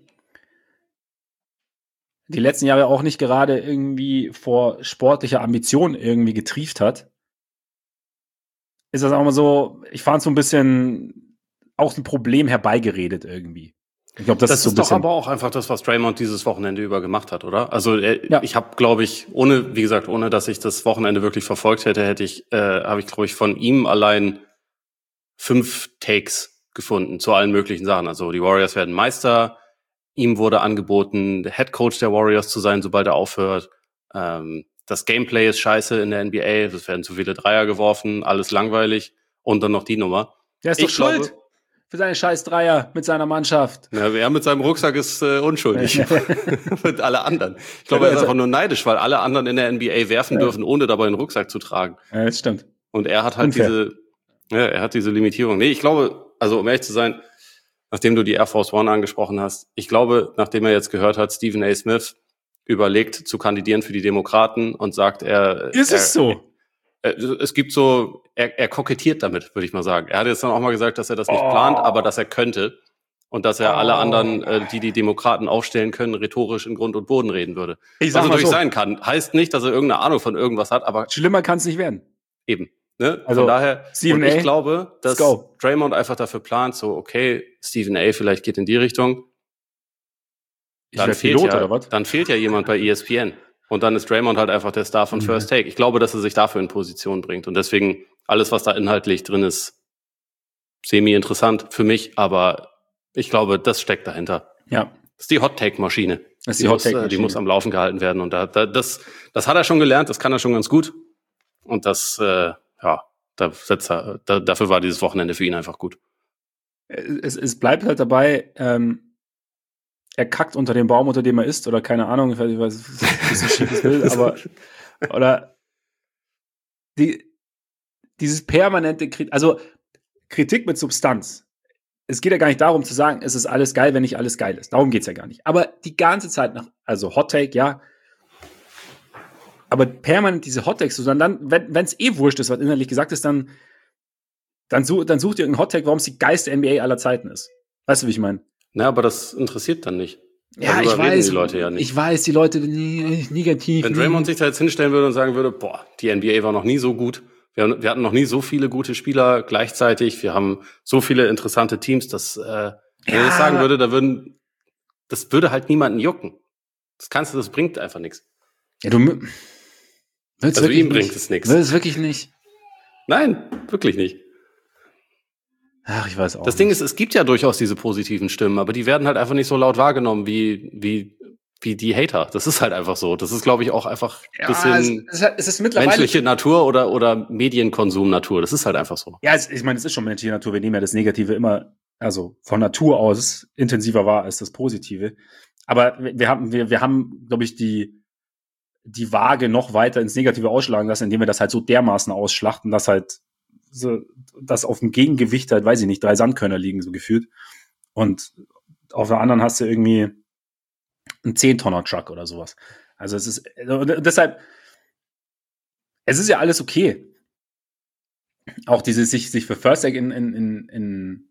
die letzten Jahre auch nicht gerade irgendwie vor sportlicher Ambition irgendwie getrieft hat, ist das auch mal so, ich fand so ein bisschen auch ein Problem herbeigeredet irgendwie. Ich glaube, das, das ist so ist ein doch aber auch einfach das, was Draymond dieses Wochenende über gemacht hat, oder? Also er, ja. ich habe, glaube ich, ohne, wie gesagt, ohne dass ich das Wochenende wirklich verfolgt hätte, hätte ich, äh, habe ich, glaube ich, von ihm allein fünf Takes gefunden zu allen möglichen Sachen. Also die Warriors werden Meister. Ihm wurde angeboten, der Head Coach der Warriors zu sein, sobald er aufhört. Ähm, das Gameplay ist scheiße in der N B A. Es werden zu viele Dreier geworfen, alles langweilig. Und dann noch die Nummer. Der ist ich doch schuld glaube, für seine scheiß Dreier mit seiner Mannschaft. Ja, er mit seinem Rucksack ist äh, unschuldig. Mit alle anderen. Ich glaube, er ist einfach nur neidisch, weil alle anderen in der N B A werfen ja. dürfen, ohne dabei einen Rucksack zu tragen. Ja, das stimmt. Und er hat halt Unfair. diese, ja, er hat diese Limitierung. Nee, ich glaube, also um ehrlich zu sein, nachdem du die Air Force One angesprochen hast, ich glaube, nachdem er jetzt gehört hat, Stephen A. Smith überlegt zu kandidieren für die Demokraten und sagt, er... Ist er, es so? Er, es gibt so, er, er kokettiert damit, würde ich mal sagen. Er hat jetzt dann auch mal gesagt, dass er das nicht oh. plant, aber dass er könnte. Und dass er oh. alle anderen, äh, die die Demokraten aufstellen können, rhetorisch in Grund und Boden reden würde. Ich sag Was mal natürlich so. sein kann. Heißt nicht, dass er irgendeine Ahnung von irgendwas hat, aber... Schlimmer kann es nicht werden. Eben. Ne? Also, von daher, Stephen und ich A, glaube, dass let's go. Draymond einfach dafür plant, so, okay, Stephen A vielleicht geht in die Richtung. Ich Dann werd fehlt, Pilot, ja, oder was? dann fehlt ja jemand bei E S P N. Und dann ist Draymond halt einfach der Star von Mhm. First Take. Ich glaube, dass er sich dafür in Position bringt. Und deswegen, alles, was da inhaltlich drin ist, semi-interessant für mich, aber ich glaube, das steckt dahinter. Ja. Das ist die Hot-Take-Maschine. Das ist Die, die muss, äh, Hot-Take-Maschine. die muss am Laufen gehalten werden. Und da, da, das, das hat er schon gelernt, das kann er schon ganz gut. Und das, äh, ja, da setzt er, da, dafür war dieses Wochenende für ihn einfach gut. Es, es bleibt halt dabei, ähm, er kackt unter dem Baum, unter dem er ist, oder keine Ahnung, ich weiß nicht, was so schief will, aber oder die, dieses permanente Kritik, also Kritik mit Substanz. Es geht ja gar nicht darum zu sagen, es ist alles geil, wenn nicht alles geil ist. Darum geht's ja gar nicht. Aber die ganze Zeit nach, also Hot Take, ja, aber permanent diese Hot Takes, sondern dann, wenn es eh wurscht ist, was inhaltlich gesagt ist, dann dann, such, dann sucht ihr irgendeinen Hot Take, warum es die geilste N B A aller Zeiten ist. Weißt du, wie ich meine? Na, aber das interessiert dann nicht. Ja, Darüber ich weiß, die Leute ja nicht. ich weiß, die Leute negativ. Wenn Draymond sich da jetzt hinstellen würde und sagen würde, boah, die N B A war noch nie so gut, wir, wir hatten noch nie so viele gute Spieler gleichzeitig, wir haben so viele interessante Teams, dass, äh, wenn ja. er das sagen würde, da würden, das würde halt niemanden jucken. Das kannst du, das bringt einfach nichts. Ja, du, also ihm bringt es nichts. Will es wirklich nicht? Nein, wirklich nicht. Ach, ich weiß auch. Das nicht. Ding ist, es gibt ja durchaus diese positiven Stimmen, aber die werden halt einfach nicht so laut wahrgenommen wie, wie, wie die Hater. Das ist halt einfach so. Das ist, glaube ich, auch einfach ein bisschen ja, es, es ist mittlerweile menschliche Natur oder, oder Medienkonsum-Natur. Das ist halt einfach so. Ja, es, ich meine, es ist schon menschliche Natur. Wir nehmen ja das Negative immer, also von Natur aus intensiver wahr als das Positive. Aber wir haben, wir, wir haben, glaube ich, die, die Waage noch weiter ins Negative ausschlagen lassen, indem wir das halt so dermaßen ausschlachten, dass halt so, dass auf dem Gegengewicht halt, weiß ich nicht, drei Sandkörner liegen, so gefühlt. Und auf der anderen hast du irgendwie einen zehn-Tonner-Truck oder sowas. Also es ist, deshalb, es ist ja alles okay. Auch dieses, sich, sich für First Take in, in, in, in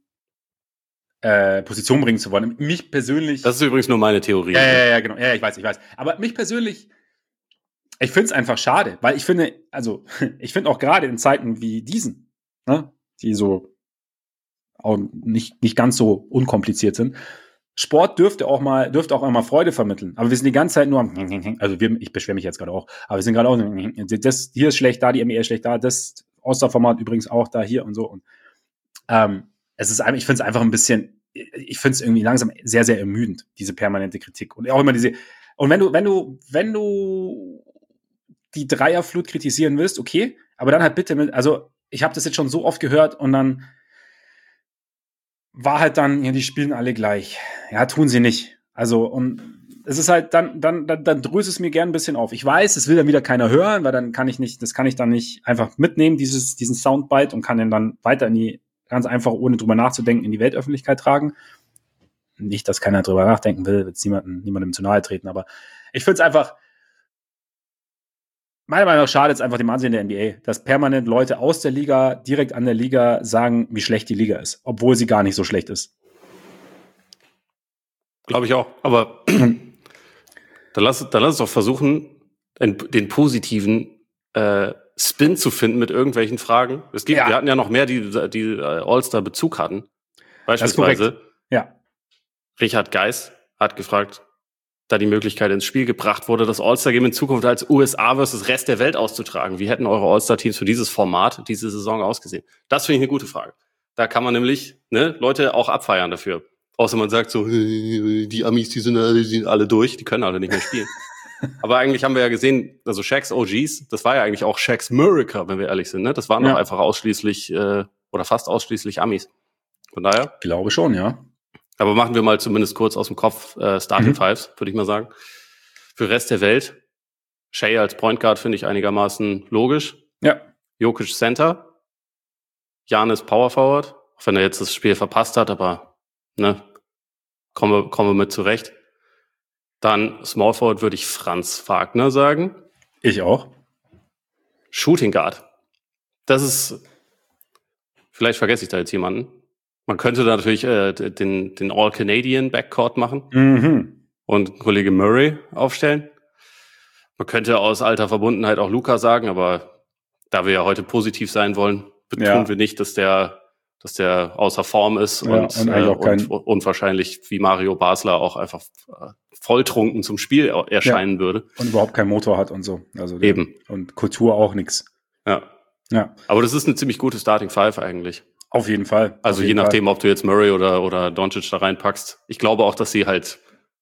äh, Position bringen zu wollen. Mich persönlich. Das ist übrigens nur meine Theorie. Ja, ja, ja, genau. Ja, ich weiß, ich weiß. Aber mich persönlich, ich finde es einfach schade, weil ich finde, also, ich finde auch gerade in Zeiten wie diesen, ne, die so auch nicht, nicht ganz so unkompliziert sind, Sport dürfte auch mal, dürfte auch einmal Freude vermitteln. Aber wir sind die ganze Zeit nur am, also wir, ich beschwere mich jetzt gerade auch, aber wir sind gerade auch, das, hier ist schlecht, da, die M E ist schlecht, da, das Osterformat übrigens auch da, hier und so. Und ähm, es ist einfach, ich finde es einfach ein bisschen, ich finde es irgendwie langsam sehr, sehr ermüdend, diese permanente Kritik. Und auch immer diese, und wenn du, wenn du, wenn du die Dreierflut kritisieren willst, okay, aber dann halt bitte mit, also ich habe das jetzt schon so oft gehört und dann war halt dann, ja, die spielen alle gleich. Ja, tun sie nicht. Also, und es ist halt, dann, dann, dann, dann dröse es mir gern ein bisschen auf. Ich weiß, es will dann wieder keiner hören, weil dann kann ich nicht, das kann ich dann nicht einfach mitnehmen, dieses, diesen Soundbite, und kann den dann weiter in die, ganz einfach, ohne drüber nachzudenken, in die Weltöffentlichkeit tragen. Nicht, dass keiner drüber nachdenken will, wird niemandem, niemandem zu nahe treten, aber ich finde es einfach, meiner Meinung nach schadet es einfach dem Ansehen der N B A, dass permanent Leute aus der Liga direkt an der Liga sagen, wie schlecht die Liga ist, obwohl sie gar nicht so schlecht ist. Glaube ich auch. Aber dann lass, dann lass uns doch versuchen, den, den positiven äh, Spin zu finden mit irgendwelchen Fragen. Es gibt, ja. Wir hatten ja noch mehr, die, die All-Star-Bezug hatten. Beispielsweise ja. Richard Geis hat gefragt, da die Möglichkeit ins Spiel gebracht wurde, das All-Star-Game in Zukunft als U S A versus Rest der Welt auszutragen. Wie hätten eure All-Star-Teams für dieses Format, diese Saison ausgesehen? Das finde ich eine gute Frage. Da kann man nämlich ne, Leute auch abfeiern dafür. Außer man sagt so, die Amis, die sind, alle, die sind alle durch, die können alle nicht mehr spielen. Aber eigentlich haben wir ja gesehen, also Shaqs O Gs, das war ja eigentlich auch Shaqs Miracle, wenn wir ehrlich sind. Ne? Das waren doch ja. einfach ausschließlich äh, oder fast ausschließlich Amis. Von daher? Ich glaube schon, ja. Aber machen wir mal zumindest kurz aus dem Kopf äh, Starting mhm. Fives, würde ich mal sagen. Für Rest der Welt, Shea als Point Guard finde ich einigermaßen logisch. Ja. Jokic Center, Giannis Power Forward, auch wenn er jetzt das Spiel verpasst hat, aber ne, kommen wir, kommen wir mit zurecht. Dann Small Forward würde ich Franz Wagner sagen. Ich auch. Shooting Guard. Das ist, vielleicht vergesse ich da jetzt jemanden. Man könnte da natürlich äh, den, den All-Canadian Backcourt machen mhm. und Kollege Murray aufstellen. Man könnte aus alter Verbundenheit auch Luka sagen, aber da wir ja heute positiv sein wollen, betonen Ja. wir nicht, dass der, dass der außer Form ist Ja, und, und äh, eigentlich auch kein- und, und wahrscheinlich wie Mario Basler auch einfach äh, volltrunken zum Spiel erscheinen würde. Und überhaupt keinen Motor hat und so. Also der, Eben. Und Kultur auch nix. Ja. Ja, Aber das ist eine ziemlich gute Starting Five eigentlich. auf jeden Fall. Also auf je jeden nachdem, ob du jetzt Murray oder, oder Doncic da reinpackst. Ich glaube auch, dass sie halt,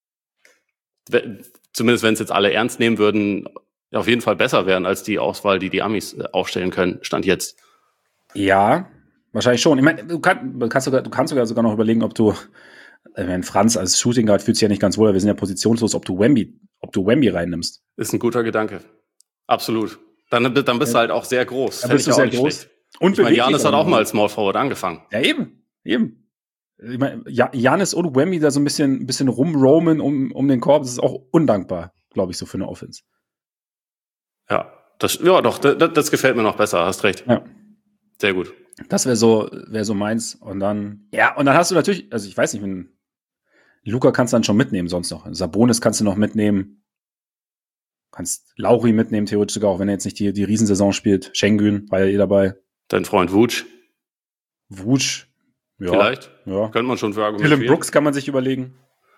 we- zumindest wenn es jetzt alle ernst nehmen würden, auf jeden Fall besser wären als die Auswahl, die die Amis äh, aufstellen können, Stand jetzt. Fall. Ja, wahrscheinlich schon. Ich meine, du, kann, du, kannst sogar, du kannst sogar sogar noch überlegen, ob du, ich meine, Franz als Shooting Guard fühlt sich ja nicht ganz wohl, aber wir sind ja positionslos, ob du Wemby, ob du Wemby reinnimmst. Ist ein guter Gedanke. Absolut. Dann, dann bist du halt auch sehr groß. Da Fänd bist ich du auch sehr nicht groß. schlecht. Und Ich meine, beweglich Giannis hat auch noch. mal als Small Forward angefangen. Ja, eben. Eben. Ich meine, Ja- Giannis und Wemby da so ein bisschen, ein bisschen rumroamen um, um den Korb, das ist auch undankbar, glaube ich, so für eine Offense. Ja, das, ja doch, das, das gefällt mir noch besser, hast recht. Ja. Sehr gut. Das wäre so, wäre so meins. Und dann, ja, und dann hast du natürlich, also ich weiß nicht, wenn Luka kannst du dann schon mitnehmen, sonst noch. Sabonis kannst du noch mitnehmen. Kannst Lauri mitnehmen, theoretisch sogar, auch wenn er jetzt nicht die, die Riesensaison spielt. Schengen war ja eh dabei. Dein Freund Vooch, Vooch, ja. vielleicht. Ja. Könnte man schon für argumentieren. Dylan Brooks kann man sich überlegen.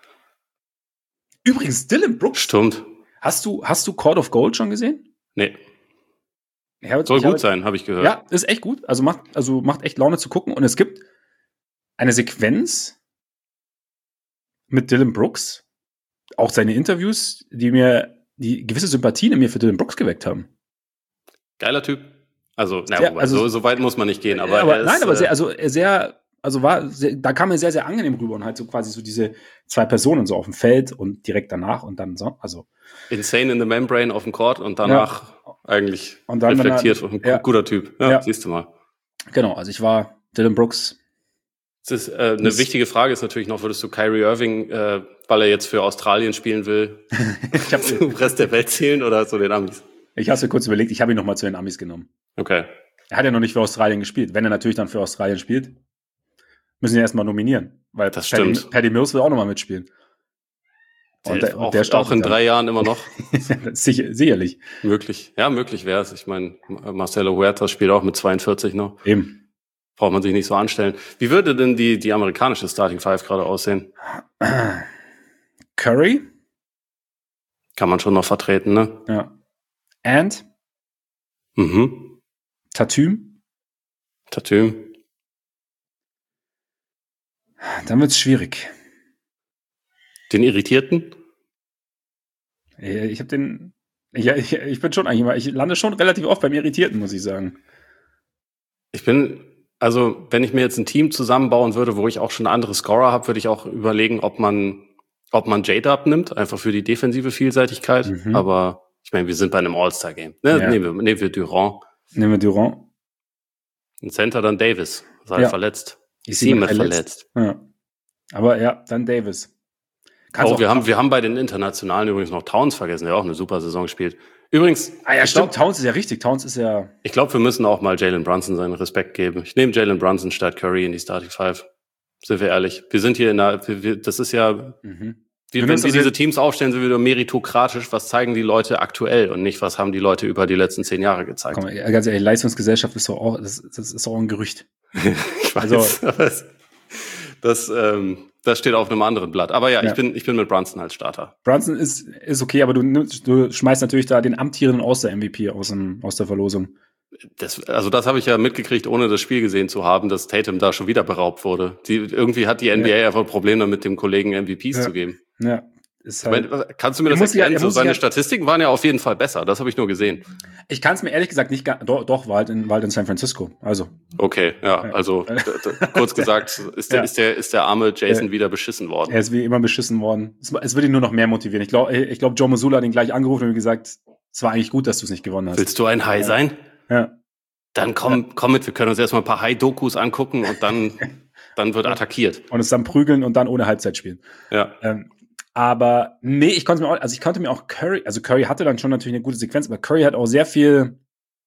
Übrigens, Dylan Brooks, Stimmt. hast du, hast du Court of Gold schon gesehen? Nee, Ich habe- soll ich gut habe- sein, habe ich gehört. Ja, ist echt gut. Also macht, also macht echt Laune zu gucken. Und es gibt eine Sequenz mit Dylan Brooks, auch seine Interviews, die mir, die gewisse Sympathien in mir für Dylan Brooks geweckt haben. Geiler Typ. Also, na, Ja, wobei, also- so, so weit muss man nicht gehen. Aber, aber er ist, nein, aber äh, sehr, also er sehr, also war, sehr, da kam er sehr, sehr angenehm rüber und halt so quasi so diese zwei Personen so auf dem Feld und direkt danach und dann so, also insane in the membrane auf dem Court und danach eigentlich Und dann, wenn er- reflektiert. Ein ja. guter Typ. Ja, Ja. siehst du mal. genau, also ich war Dylan Brooks. Das ist, äh, eine Das- wichtige Frage ist natürlich noch, würdest du Kyrie Irving, äh, weil er jetzt für Australien spielen will, Ich habe zum Rest der Welt zählen oder zu den Amis? ich hab's mir kurz überlegt, ich habe ihn noch mal zu den Amis genommen. Okay. Er hat ja noch nicht für Australien gespielt. Wenn er natürlich dann für Australien spielt, müssen wir erstmal nominieren. Weil Das Paddy, stimmt. Paddy Mills will auch noch mal mitspielen. Und der, auch, und der auch startet in dann. drei Jahren immer noch Sicher, sicherlich. möglich. Ja, möglich wäre es. Ich meine, Marcelo Huerta spielt auch mit zweiundvierzig noch. Eben. Braucht man sich nicht so anstellen. Wie würde denn die, die amerikanische Starting Five gerade aussehen? Curry? Kann man schon noch vertreten, ne? Ja. And? Mhm. Tatum? Tatum. Dann wird's schwierig. Den Irritierten? Äh, Ich habe den. Ja, ich, ich bin schon eigentlich mal. Ich lande schon relativ oft beim Irritierten, muss ich sagen. Ich bin, also wenn ich mir jetzt ein Team zusammenbauen würde, wo ich auch schon andere Scorer habe, würde ich auch überlegen, ob man, ob man J-Dub nimmt, einfach für die defensive Vielseitigkeit. Mhm. Aber ich meine, wir sind bei einem All-Star-Game. Ne? Ja. Nehmen, wir, nehmen wir Durant. Nehmen wir Durant. Ein Center dann Davis. Ist halt Ja. verletzt. Ich sehe Siemen verletzt. Ja. Aber ja, dann Davis. Kannst Oh, auch- wir haben, wir haben bei den Internationalen übrigens noch Towns vergessen, der auch eine super Saison spielt. Übrigens, Ah ja, ich stimmt. glaube, Towns ist ja richtig. Towns ist ja. ich glaub, wir müssen auch mal Jalen Brunson seinen Respekt geben. Ich nehme Jalen Brunson statt Curry in die Starting Five. Sind wir ehrlich. Wir sind hier in der, wir, wir, das ist ja, Mhm. wie, Du wenn nimmst wir also- diese Teams aufstellen, sind wir wieder meritokratisch. Was zeigen die Leute aktuell und nicht, was haben die Leute über die letzten zehn Jahre gezeigt? Komm, ganz ehrlich, Leistungsgesellschaft ist doch auch, das, das ist auch ein Gerücht. Ich weiß, Also- aber es- das, ähm, das steht auf einem anderen Blatt. Aber ja, Ja. ich bin, ich bin mit Brunson als Starter. Brunson ist, ist okay, aber du, nimmst- du schmeißt natürlich da den amtierenden All-Star-M V P aus, dem, aus der Verlosung. Das, also das habe ich ja mitgekriegt, ohne das Spiel gesehen zu haben, dass Tatum da schon wieder beraubt wurde. Die, irgendwie hat die N B A einfach ein Problem damit, dem Kollegen M V Ps Ja. zu geben. Ja, ist Ich halt, meine, kannst du mir Er das muss ja- erklären? er so muss seine ja- Statistiken waren ja auf jeden Fall besser. Das habe ich nur gesehen. ich kann es mir ehrlich gesagt nicht, ga- doch, doch war, halt in, war halt in San Francisco. Also, Okay, ja, Ja. also d- d- kurz gesagt, ist der, Ja. ist der, ist der arme Jason Ja. wieder beschissen worden. er ist wie immer beschissen worden. Es, es würde ihn nur noch mehr motivieren. Ich glaube, ich glaub, Joe Mazzulla hat ihn gleich angerufen und ihm gesagt, es war eigentlich gut, dass du es nicht gewonnen hast. Willst du ein High sein? Ja. Dann komm, komm mit, wir können uns erstmal ein paar High-Dokus angucken und dann, dann wird attackiert. Und es dann prügeln und dann ohne Halbzeit spielen. Ja. Ähm, aber nee, ich konnte mir auch, also ich konnte mir auch Curry, also Curry hatte dann schon natürlich eine gute Sequenz, aber Curry hat auch sehr viel,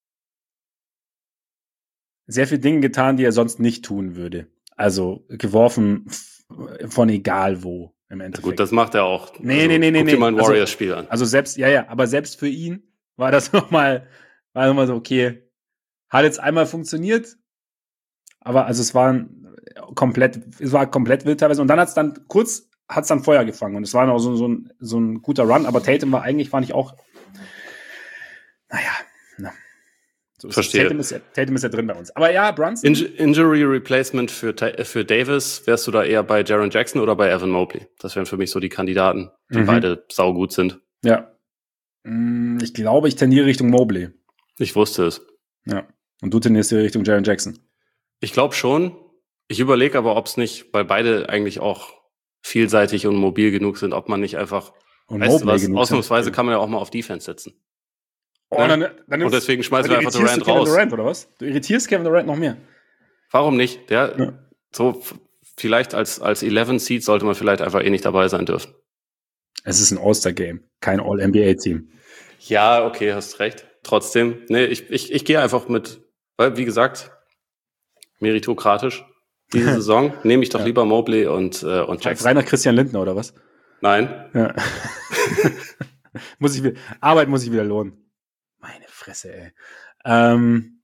sehr viel Dinge getan, die er sonst nicht tun würde. Also geworfen f- von egal wo im Endeffekt. Gut, das macht er auch. Nee, nee, nee, nee, Guck nee. dir mal ein Also- Warriors-Spiel an. also selbst, ja, ja, aber selbst für ihn war das nochmal, war nochmal so, okay, Hat jetzt einmal funktioniert, aber also es war komplett, es war komplett wild teilweise. Und dann hat es dann kurz, hat es dann Feuer gefangen. Und es war noch so, so, ein, so ein guter Run, aber Tatum war eigentlich, fand ich auch, naja, na. So Verstehe. Tatum ist, ja, Tatum ist ja drin bei uns. Aber ja, Brunson. In- Injury Replacement für, für Davis, wärst du da eher bei Jaren Jackson oder bei Evan Mobley? Das wären für mich so die Kandidaten, die mhm. beide saugut sind. Ja. Ich glaube, ich tendiere Richtung Mobley. Ich wusste es. Ja. Und du tendierst Richtung Jaren Jackson. Ich glaube schon. Ich überlege aber, ob es nicht, weil beide eigentlich auch vielseitig und mobil genug sind, ob man nicht einfach, und weißt du was, genug ausnahmsweise sind. kann man ja auch mal auf Defense setzen. Oh, ne? dann, dann und deswegen schmeißen wir einfach Durant Kevin raus. Durant, oder was? Du irritierst Kevin Durant noch mehr. Warum nicht? Der, ja. so, vielleicht als, als elf Seed sollte man vielleicht einfach eh nicht dabei sein dürfen. Es ist ein All-Star-Game, kein All-N B A-Team. Ja, okay, hast recht. Trotzdem, nee, ich, ich, ich gehe einfach mit, weil, wie gesagt, meritokratisch diese Saison nehme ich doch ja. lieber Mobley und, äh, und Jackson. Reiner Christian Lindner, oder was? Nein. Ja. muss ich wieder, Arbeit muss ich wieder lohnen. Meine Fresse, ey. Ähm,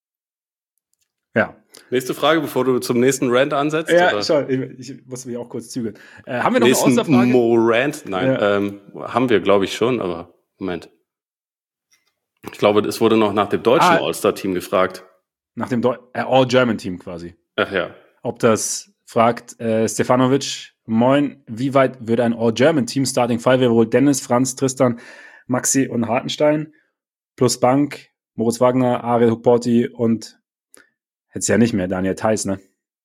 ja. Nächste Frage, bevor du zum nächsten Rant ansetzt. Ja, oder? schau, ich, ich muss mich auch kurz zügeln. Äh, haben wir noch nächsten eine Außerfrage? Mo-Rant? Nein, ja. ähm, haben wir, glaube ich, schon, aber Moment. Ich glaube, es wurde noch nach dem deutschen ah, All-Star-Team gefragt. Nach dem Deu- äh, All-German-Team quasi. Ach ja. Ob das, fragt äh, Stefanovic, moin, wie weit würde ein All-German-Team Starting Five wäre wohl Dennis, Franz, Tristan, Maxi und Hartenstein plus Bank, Moritz Wagner, Ariel Hukporti und jetzt ja nicht mehr, Daniel Theiss, ne?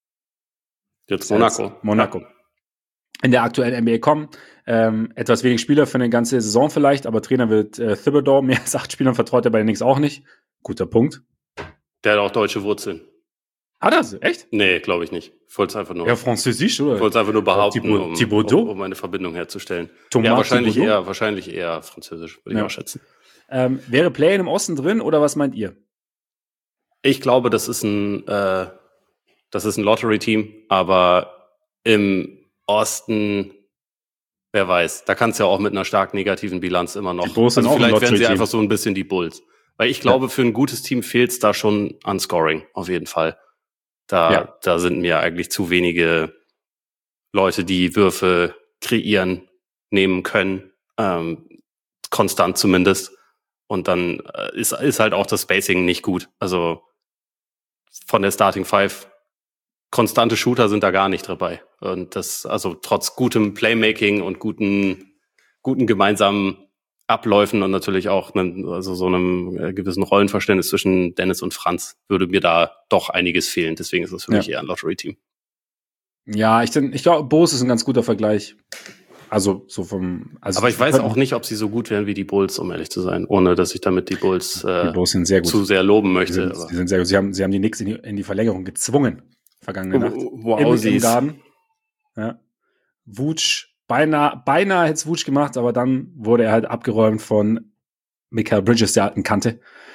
Jetzt Monaco. Jetzt Monaco. Ja. In der aktuellen N B A kommen. Ähm, etwas wenig Spieler für eine ganze Saison vielleicht, aber Trainer wird äh, Thibodeau. Mehr als acht Spielern vertraut er bei den Knicks auch nicht. Guter Punkt. Der hat auch deutsche Wurzeln. Hat er sie? Echt? Nee, glaube ich nicht. Ich wollte es einfach nur. Ja, französisch, oder? Ich wollte es einfach nur behaupten, Thibaud- um, Thibodeau? um, um eine Verbindung herzustellen. Thomas ja, wahrscheinlich Thibodeau? eher, wahrscheinlich eher französisch, würde Ja. ich auch schätzen. Ähm, wäre Play im Osten drin oder was meint ihr? Ich glaube, das ist ein, äh, das ist ein Lottery-Team, aber im Osten, wer weiß, da kann es ja auch mit einer stark negativen Bilanz immer noch. Die Bulls sind also auch ein vielleicht werden sie Lottery-Team. einfach so ein bisschen die Bulls. Weil ich glaube, Ja. für ein gutes Team fehlt es da schon an Scoring, auf jeden Fall. Da, Ja. da sind mir eigentlich zu wenige Leute, die Würfe kreieren, nehmen können, ähm, konstant zumindest. Und dann äh, ist, ist halt auch das Spacing nicht gut. Also von der Starting Five, konstante Shooter sind da gar nicht dabei. Und das, also trotz gutem Playmaking und guten, guten gemeinsamen Abläufen und natürlich auch einem, also so einem äh, gewissen Rollenverständnis zwischen Dennis und Franz würde mir da doch einiges fehlen. Deswegen ist es für Ja. mich eher ein Lottery-Team. Ja, ich, ich glaube, Bulls ist ein ganz guter Vergleich. Also so vom. Also Aber ich weiß auch nicht, ob sie so gut wären wie die Bulls, um ehrlich zu sein, ohne dass ich damit die Bulls, äh, die Bulls sind sehr gut. zu sehr loben möchte. Die sind, aber. die sind sehr gut. Sie haben, sie haben die Knicks in die, in die Verlängerung gezwungen, vergangene Nacht. Wow, Im, sie im ist- Garden. Ja. Vooch, beinahe, beinahe hätte es Vooch gemacht, aber dann wurde er halt abgeräumt von Mikal Bridges, der alten Kante.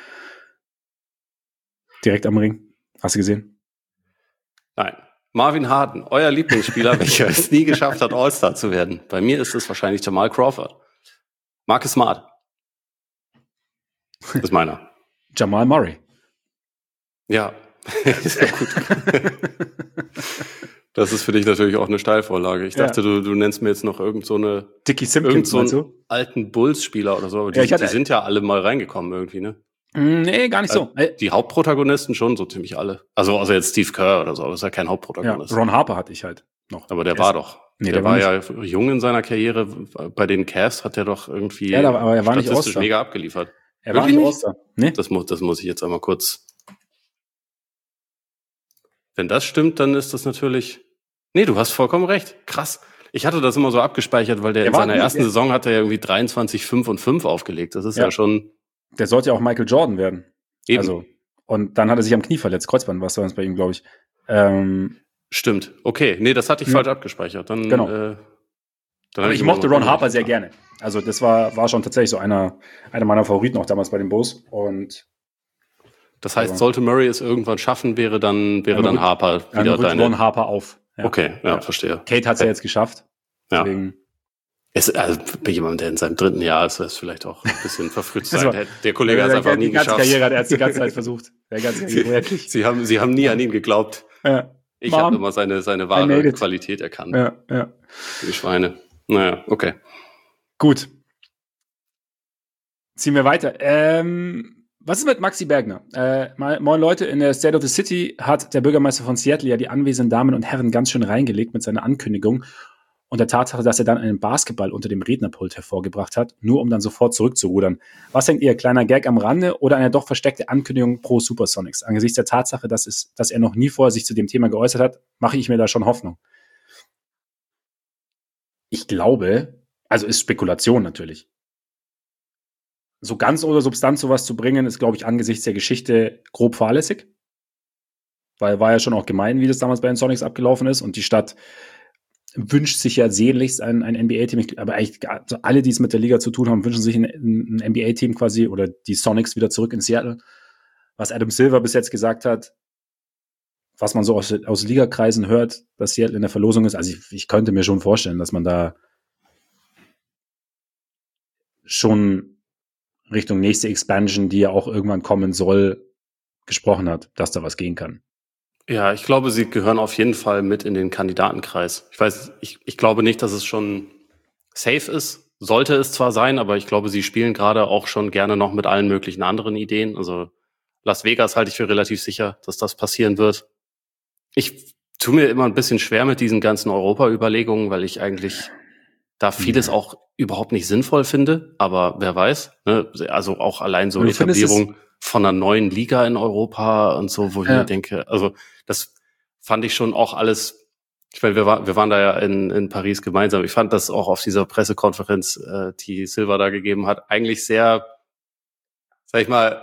Direkt am Ring. Hast du gesehen? Nein. Marvin Harden, euer Lieblingsspieler, welcher es nie geschafft hat, All-Star zu werden. Bei mir ist es wahrscheinlich Jamal Crawford. Marcus Smart. Das ist meiner. Jamal Murray. Ja, ist ja gut. Das ist für dich natürlich auch eine Steilvorlage. Ich dachte, Ja. du, du nennst mir jetzt noch irgend so eine, Dickie irgend Simpkins, so meinst einen du? alten Bulls-Spieler oder so. Aber die, Ja, ich hatte- die sind ja alle mal reingekommen irgendwie, ne? Mm, Nee, gar nicht so. Äh, Die Hauptprotagonisten schon so ziemlich alle. Also außer jetzt Steve Kerr oder so, aber ist ja kein Ja, Hauptprotagonist. Ron Harper hatte ich halt noch. Aber der Der war ist- doch. Nee, der, der war war ja jung in seiner Karriere. Bei den Cavs hat er doch irgendwie Ja, aber er war nicht statistisch All-Star. mega abgeliefert. Er war Wirklich nicht nicht? All-Star. Nee? Das muss, das muss ich jetzt einmal kurz. Wenn das stimmt, dann ist das natürlich. Nee, du hast vollkommen recht. Krass. Ich hatte das immer so abgespeichert, weil der, Der in war seiner gut, ersten der- Saison hat er ja irgendwie dreiundzwanzig, fünf und fünf aufgelegt. Das ist ja, Ja. schon Der sollte ja auch Michael Jordan werden. eben. Also, und dann hat er sich am Knie verletzt. Kreuzband war es bei ihm, glaube ich. Ähm, Stimmt. Okay. Nee, das hatte ich Ja. falsch abgespeichert. Dann, Genau. äh, dann hab aber ich immer mochte noch- Ron Harper sehr gerne. Also das war, war schon tatsächlich so einer, einer meiner Favoriten auch damals bei den Bulls. Und Das heißt, Ja. sollte Murray es irgendwann schaffen, wäre dann, wäre Dann dann rückt- Harper dann wieder rückt deine. Ron Harper auf. Ja. Okay, ja, Ja. verstehe. Kate hat es ja jetzt geschafft. Ja. Deswegen, Es, also bei jemandem, der in seinem dritten Jahr ist, wäre es vielleicht auch ein bisschen verfrüht sein. Der, der Kollege hat es einfach nie geschafft. Karriere hat er die ganze Zeit versucht. Der ganze Sie, wirklich. Sie, haben, Sie haben nie an ihn geglaubt. Ja. Ich habe immer seine, seine wahre Qualität erkannt. Ja, ja. Die Schweine. Naja, okay. Gut. Ziehen wir weiter. Ähm, was ist mit Maxi Bergner? Äh, moin Leute, in der State of the City hat der Bürgermeister von Seattle ja die anwesenden Damen und Herren ganz schön reingelegt mit seiner Ankündigung und der Tatsache, dass er dann einen Basketball unter dem Rednerpult hervorgebracht hat, nur um dann sofort zurückzurudern. Was denkt ihr, kleiner Gag am Rande oder eine doch versteckte Ankündigung pro Supersonics? Angesichts der Tatsache, dass, es, dass er noch nie vorher sich zu dem Thema geäußert hat, mache ich mir da schon Hoffnung. Ich glaube, also ist Spekulation natürlich. So ganz ohne Substanz sowas zu bringen, ist, glaube ich, angesichts der Geschichte grob fahrlässig. Weil war ja schon auch gemein, wie das damals bei den Sonics abgelaufen ist und die Stadt wünscht sich ja sehnlichst ein, ein N B A-Team, aber eigentlich also alle, die es mit der Liga zu tun haben, wünschen sich ein, ein N B A-Team quasi oder die Sonics wieder zurück in Seattle. Was Adam Silver bis jetzt gesagt hat, was man so aus, aus Ligakreisen hört, dass Seattle in der Verlosung ist, also ich, ich könnte mir schon vorstellen, dass man da schon Richtung nächste Expansion, die ja auch irgendwann kommen soll, gesprochen hat, dass da was gehen kann. Ja, ich glaube, sie gehören auf jeden Fall mit in den Kandidatenkreis. Ich weiß, ich, ich glaube nicht, dass es schon safe ist. Sollte es zwar sein, aber ich glaube, sie spielen gerade auch schon gerne noch mit allen möglichen anderen Ideen. Also Las Vegas halte ich für relativ sicher, dass das passieren wird. Ich tue mir immer ein bisschen schwer mit diesen ganzen Europa-Überlegungen, weil ich eigentlich da vieles ja. auch überhaupt nicht sinnvoll finde. Aber wer weiß, ne? Also auch allein so Etablierung von einer neuen Liga in Europa und so, wo ich ja. mir denke, also das fand ich schon auch alles, ich meine, wir, war, wir waren da ja in, in Paris gemeinsam, ich fand das auch auf dieser Pressekonferenz, äh, die Silva da gegeben hat, eigentlich sehr, sag ich mal,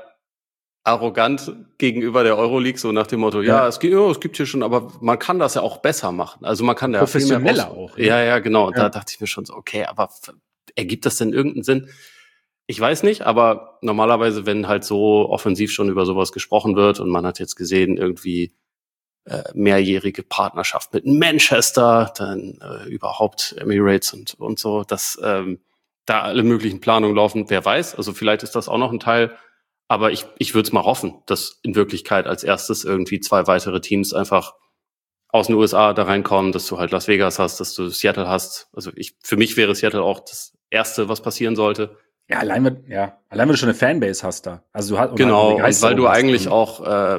arrogant gegenüber der Euroleague, so nach dem Motto, ja, ja es, gibt, ja, es gibt hier schon, aber man kann das ja auch besser machen. Also man kann da professioneller viel mehr auch. Ja, ja, genau. Und ja. da dachte ich mir schon so, okay, aber ergibt das denn irgendeinen Sinn? Ich weiß nicht, aber normalerweise, wenn halt so offensiv schon über sowas gesprochen wird und man hat jetzt gesehen, irgendwie äh, mehrjährige Partnerschaft mit Manchester, dann äh, überhaupt Emirates und und so, dass ähm, da alle möglichen Planungen laufen, wer weiß, also vielleicht ist das auch noch ein Teil, aber ich ich würde es mal hoffen, dass in Wirklichkeit als erstes irgendwie zwei weitere Teams einfach aus den U S A da reinkommen, dass du halt Las Vegas hast, dass du Seattle hast. Also ich für mich wäre Seattle auch das Erste, was passieren sollte. Ja, allein wenn, ja, allein wenn du schon eine Fanbase hast da. Also du hast genau, und weil du eigentlich auch, äh,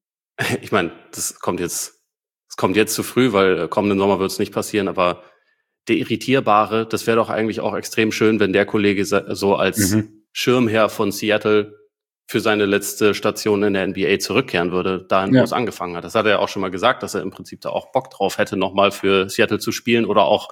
ich meine, das kommt jetzt, das kommt jetzt zu früh, weil kommenden Sommer wird es nicht passieren, aber der Irritierbare, das wäre doch eigentlich auch extrem schön, wenn der Kollege so als mhm. Schirmherr von Seattle für seine letzte Station in der N B A zurückkehren würde, dahin, ja. wo es angefangen hat. Das hat er ja auch schon mal gesagt, dass er im Prinzip da auch Bock drauf hätte, nochmal für Seattle zu spielen oder auch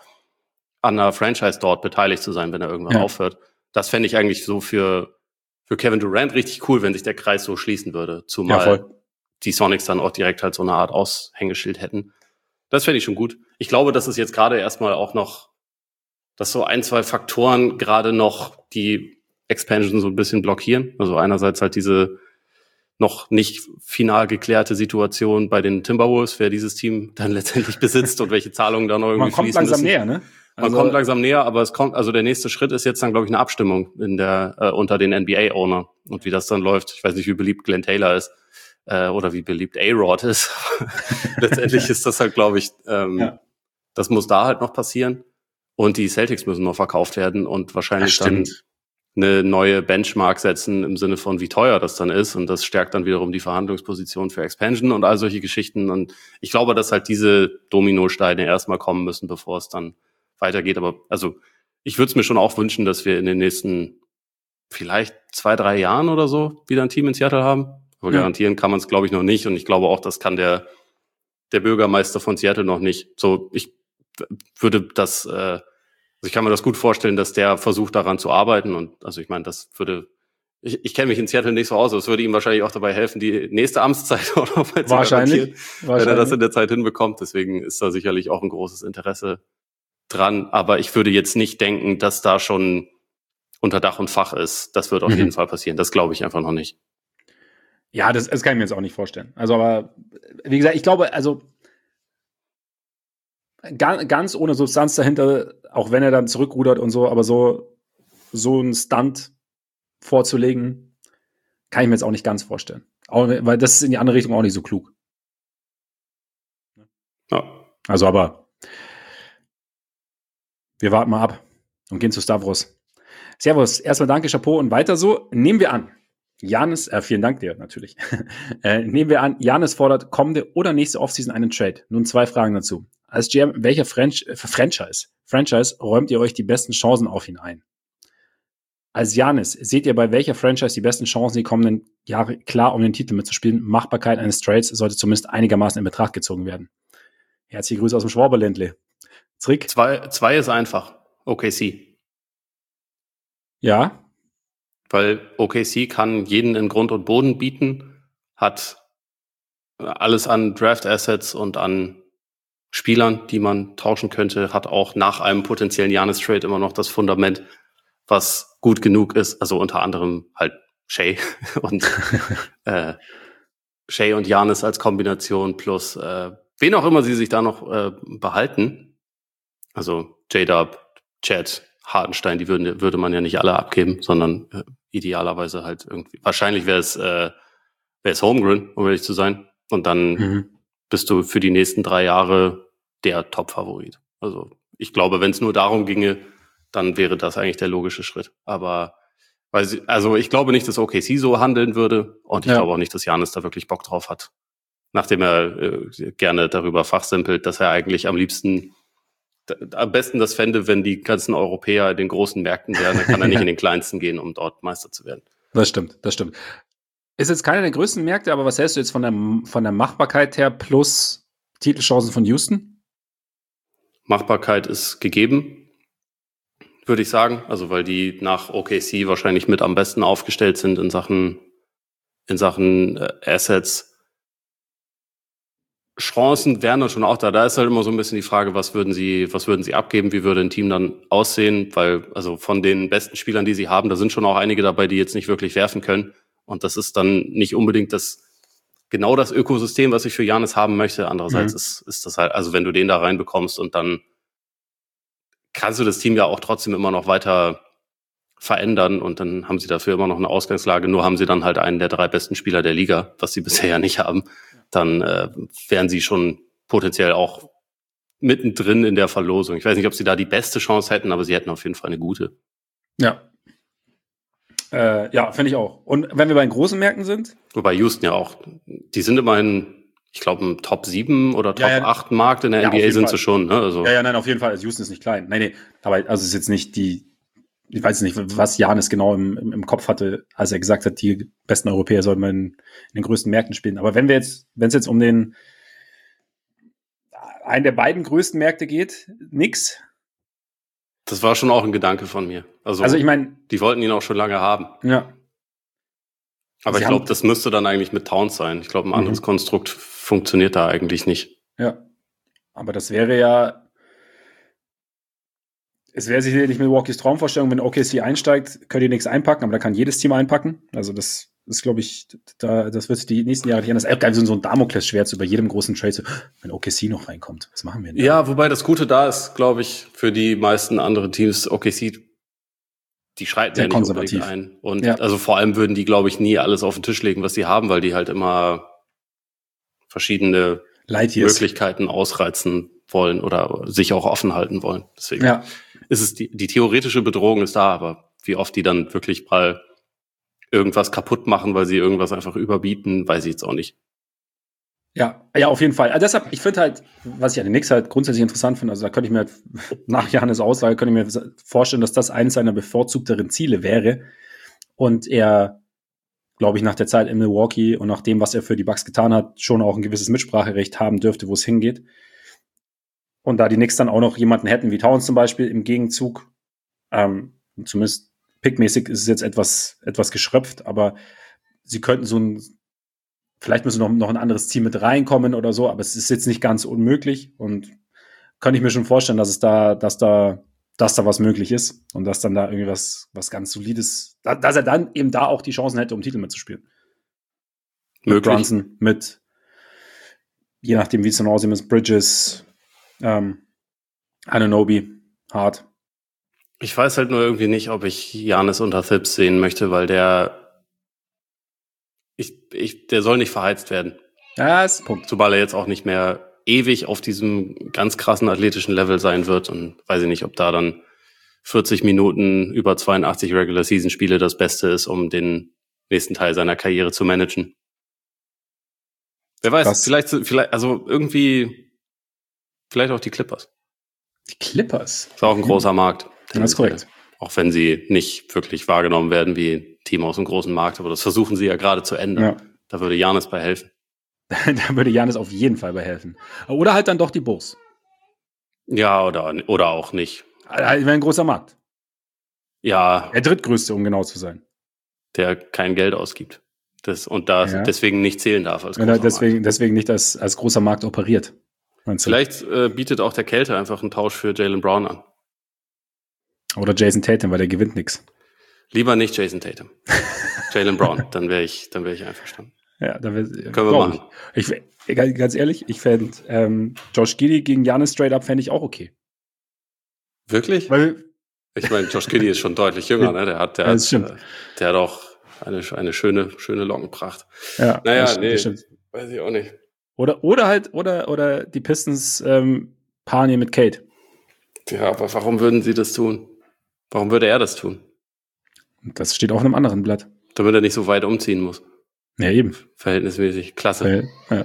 an einer Franchise dort beteiligt zu sein, wenn er irgendwann ja. aufhört. Das fände ich eigentlich so für, für Kevin Durant richtig cool, wenn sich der Kreis so schließen würde. Zumal ja, die Sonics dann auch direkt halt so eine Art Aushängeschild hätten. Das fände ich schon gut. Ich glaube, dass es jetzt gerade erstmal auch noch, dass so ein, zwei Faktoren gerade noch die Expansion so ein bisschen blockieren. Also einerseits halt diese noch nicht final geklärte Situation bei den Timberwolves, wer dieses Team dann letztendlich besitzt und welche Zahlungen da noch irgendwie fließen müssen. Man kommt langsam näher, ne? Man also, kommt langsam näher, aber es kommt, also der nächste Schritt ist jetzt dann, glaube ich, eine Abstimmung in der äh, unter den N B A-Owner und wie das dann läuft. Ich weiß nicht, wie beliebt Glenn Taylor ist äh, oder wie beliebt A-Rod ist. Letztendlich ist das halt, glaube ich, ähm, ja. das muss da halt noch passieren und die Celtics müssen noch verkauft werden und wahrscheinlich dann eine neue Benchmark setzen im Sinne von, wie teuer das dann ist und das stärkt dann wiederum die Verhandlungsposition für Expansion und all solche Geschichten und ich glaube, dass halt diese Dominosteine erstmal kommen müssen, bevor es dann weitergeht, aber also ich würde es mir schon auch wünschen, dass wir in den nächsten vielleicht zwei, drei Jahren oder so wieder ein Team in Seattle haben. Aber ja. garantieren kann man es, glaube ich, noch nicht. Und ich glaube auch, das kann der der Bürgermeister von Seattle noch nicht. So, ich würde das, äh, also ich kann mir das gut vorstellen, dass der versucht, daran zu arbeiten. Und also ich meine, das würde, ich, ich kenne mich in Seattle nicht so aus, aber es würde ihm wahrscheinlich auch dabei helfen, die nächste Amtszeit auch noch mal zu wahrscheinlich, wahrscheinlich, wenn er das in der Zeit hinbekommt. Deswegen ist da sicherlich auch ein großes Interesse dran, aber ich würde jetzt nicht denken, dass da schon unter Dach und Fach ist. Das wird auf mhm. jeden Fall passieren. Das glaube ich einfach noch nicht. Ja, das, das kann ich mir jetzt auch nicht vorstellen. Also, aber wie gesagt, ich glaube, also ganz, ganz ohne Substanz dahinter, auch wenn er dann zurückrudert und so, aber so, so einen Stunt vorzulegen, kann ich mir jetzt auch nicht ganz vorstellen. Auch, weil das ist in die andere Richtung auch nicht so klug. Ja. Also, aber wir warten mal ab und gehen zu Stavros. Servus, erstmal danke, Chapeau und weiter so. Nehmen wir an, Janis, äh, vielen Dank dir natürlich. äh, nehmen wir an, Janis fordert kommende oder nächste Offseason einen Trade. Nun zwei Fragen dazu. Als G M, welcher Franch- äh, Franchise, Franchise räumt ihr euch die besten Chancen auf ihn ein? Als Janis, seht ihr bei welcher Franchise die besten Chancen die kommenden Jahre klar, um den Titel mitzuspielen? Machbarkeit eines Trades sollte zumindest einigermaßen in Betracht gezogen werden. Herzliche Grüße aus dem Schwaberländle. Zrick? Zwei, zwei ist einfach. O K C. Ja. Weil O K C kann jeden in Grund und Boden bieten, hat alles an Draft-Assets und an Spielern, die man tauschen könnte, hat auch nach einem potenziellen Giannis-Trade immer noch das Fundament, was gut genug ist. Also unter anderem halt Shea und äh, Shea und Giannis als Kombination plus äh, wen auch immer sie sich da noch äh, behalten. Also J-Dub, Chad, Hartenstein, die würden, würde man ja nicht alle abgeben, sondern äh, idealerweise halt irgendwie, wahrscheinlich wäre es äh, wäre es Holmgren, um ehrlich zu sein. Und dann mhm. bist du für die nächsten drei Jahre der Top-Favorit. Also ich glaube, wenn es nur darum ginge, dann wäre das eigentlich der logische Schritt. Aber weil sie, also ich glaube nicht, dass O K C so handeln würde und ich ja. glaube auch nicht, dass Giannis da wirklich Bock drauf hat. Nachdem er äh, gerne darüber fachsimpelt, dass er eigentlich am liebsten am besten das fände, wenn die ganzen Europäer in den großen Märkten wären, dann kann er nicht in den kleinsten gehen, um dort Meister zu werden. Das stimmt, das stimmt. Ist jetzt keiner der größten Märkte, aber was hältst du jetzt von der, von der Machbarkeit her plus Titelchancen von Houston? Machbarkeit ist gegeben, würde ich sagen. Also, weil die nach O K C wahrscheinlich mit am besten aufgestellt sind in Sachen, in Sachen äh, Assets. Chancen wären dann schon auch da. Da ist halt immer so ein bisschen die Frage, was würden sie, was würden sie abgeben? Wie würde ein Team dann aussehen? Weil, also von den besten Spielern, die sie haben, da sind schon auch einige dabei, die jetzt nicht wirklich werfen können. Und das ist dann nicht unbedingt das, genau das Ökosystem, was ich für Giannis haben möchte. Andererseits mhm. ist, ist das halt, also wenn du den da reinbekommst und dann kannst du das Team ja auch trotzdem immer noch weiter verändern und dann haben sie dafür immer noch eine Ausgangslage. Nur haben sie dann halt einen der drei besten Spieler der Liga, was sie bisher ja nicht haben. Dann äh, wären sie schon potenziell auch mittendrin in der Verlosung. Ich weiß nicht, ob sie da die beste Chance hätten, aber sie hätten auf jeden Fall eine gute. Ja. Äh, ja, finde ich auch. Und wenn wir bei den großen Märkten sind? Wobei Houston ja auch, die sind immerhin, ich glaube, im Top sieben oder Top ja, ja. acht Markt in der ja, N B A sind Fall. sie schon. Ne? Also. Ja, ja, nein, auf jeden Fall. Also Houston ist nicht klein. Nein, nee, aber also es ist jetzt nicht die, ich weiß nicht, was Giannis genau im, im, im Kopf hatte, als er gesagt hat, die besten Europäer sollten mal in, in den größten Märkten spielen. Aber wenn wir jetzt, wenn es jetzt um den einen der beiden größten Märkte geht, nix. Das war schon auch ein Gedanke von mir. Also, also ich meine, die wollten ihn auch schon lange haben. Ja. Aber Sie ich glaube, das müsste dann eigentlich mit Towns sein. Ich glaube, ein anderes mhm. Konstrukt funktioniert da eigentlich nicht. Ja. Aber das wäre ja, es wäre sicherlich Milwaukees Traumvorstellung, wenn O K C einsteigt, könnt ihr nichts einpacken, aber da kann jedes Team einpacken. Also das ist, glaube ich, da, das wird die nächsten Jahre nicht anders. Geil, so ein Damoklesschwert über jedem großen Trade, so, wenn O K C noch reinkommt, was machen wir denn? Ja, wobei das Gute da ist, glaube ich, für die meisten anderen Teams, O K C, die schreiten ja nicht unbedingt ein. Und ja. also vor allem würden die, glaube ich, nie alles auf den Tisch legen, was sie haben, weil die halt immer verschiedene Möglichkeiten ausreizen wollen oder sich auch offen halten wollen. Deswegen ja. ist es die, die theoretische Bedrohung ist da, aber wie oft die dann wirklich mal irgendwas kaputt machen, weil sie irgendwas einfach überbieten, weiß ich jetzt auch nicht. Ja, ja, auf jeden Fall. Also deshalb, ich finde halt, was ich an den Knicks halt grundsätzlich interessant finde, also da könnte ich mir halt, nach Giannis Aussage, könnte ich mir vorstellen, dass das eines seiner bevorzugteren Ziele wäre und er, glaube ich, nach der Zeit in Milwaukee und nach dem, was er für die Bucks getan hat, schon auch ein gewisses Mitspracherecht haben dürfte, wo es hingeht. Und da die Knicks dann auch noch jemanden hätten, wie Towns zum Beispiel, im Gegenzug, ähm, zumindest pickmäßig ist es jetzt etwas, etwas geschröpft, aber sie könnten so ein, vielleicht müssen noch, noch ein anderes Team mit reinkommen oder so, aber es ist jetzt nicht ganz unmöglich und könnte ich mir schon vorstellen, dass es da, dass da, dass da was möglich ist und dass dann da irgendwie was, was ganz Solides, dass er dann eben da auch die Chancen hätte, um Titel mitzuspielen. Mit Brunson, mit, je nachdem, wie es dann aussieht, mit Bridges, ähm, Anunoby, hart. Ich weiß halt nur irgendwie nicht, ob ich Giannis unter Thibs sehen möchte, weil der ich, ich, der soll nicht verheizt werden. Ja, ist Punkt. Zumal er jetzt auch nicht mehr ewig auf diesem ganz krassen athletischen Level sein wird und weiß ich nicht, ob da dann vierzig Minuten über zweiundachtzig Regular-Season-Spiele das Beste ist, um den nächsten Teil seiner Karriere zu managen. Wer weiß, Was? vielleicht, vielleicht, also irgendwie, vielleicht auch die Clippers. Die Clippers? Ist auch ein großer Markt. Das ist korrekt. Auch wenn sie nicht wirklich wahrgenommen werden wie ein Team aus einem großen Markt, aber das versuchen sie ja gerade zu ändern. Ja. Da würde Giannis bei helfen. Da würde Giannis auf jeden Fall bei helfen. Oder halt dann doch die Bulls. Ja, oder, oder auch nicht. Also, wäre ein großer Markt. Ja. Der drittgrößte, um genau zu sein. Der kein Geld ausgibt. Das, und da ja. deswegen nicht zählen darf als großer ja, deswegen, Markt. Deswegen nicht als, als großer Markt operiert. Vielleicht äh, bietet auch der Kälte einfach einen Tausch für Jaylen Brown an. Oder Jason Tatum, weil der gewinnt nichts. Lieber nicht Jason Tatum. Jaylen Brown, dann wäre ich, dann wäre ich einverstanden. Ja, dann wär, können wir machen. Ich, ich, ganz ehrlich, ich fände ähm, Josh Giddey gegen Giannis straight up fände ich auch okay. Wirklich? Weil, ich meine, Josh Giddey ist schon deutlich jünger, ne? Der hat, der das hat, äh, der hat auch eine, eine schöne, schöne Lockenpracht. Ja, naja, das, nee, das weiß ich auch nicht. Oder, oder halt, oder, oder die Pistons ähm, paaren hier mit Kate. Ja, aber warum würden sie das tun? Warum würde er das tun? Das steht auf einem anderen Blatt. Damit er nicht so weit umziehen muss. Ja, eben. Verhältnismäßig. Klasse. Ja,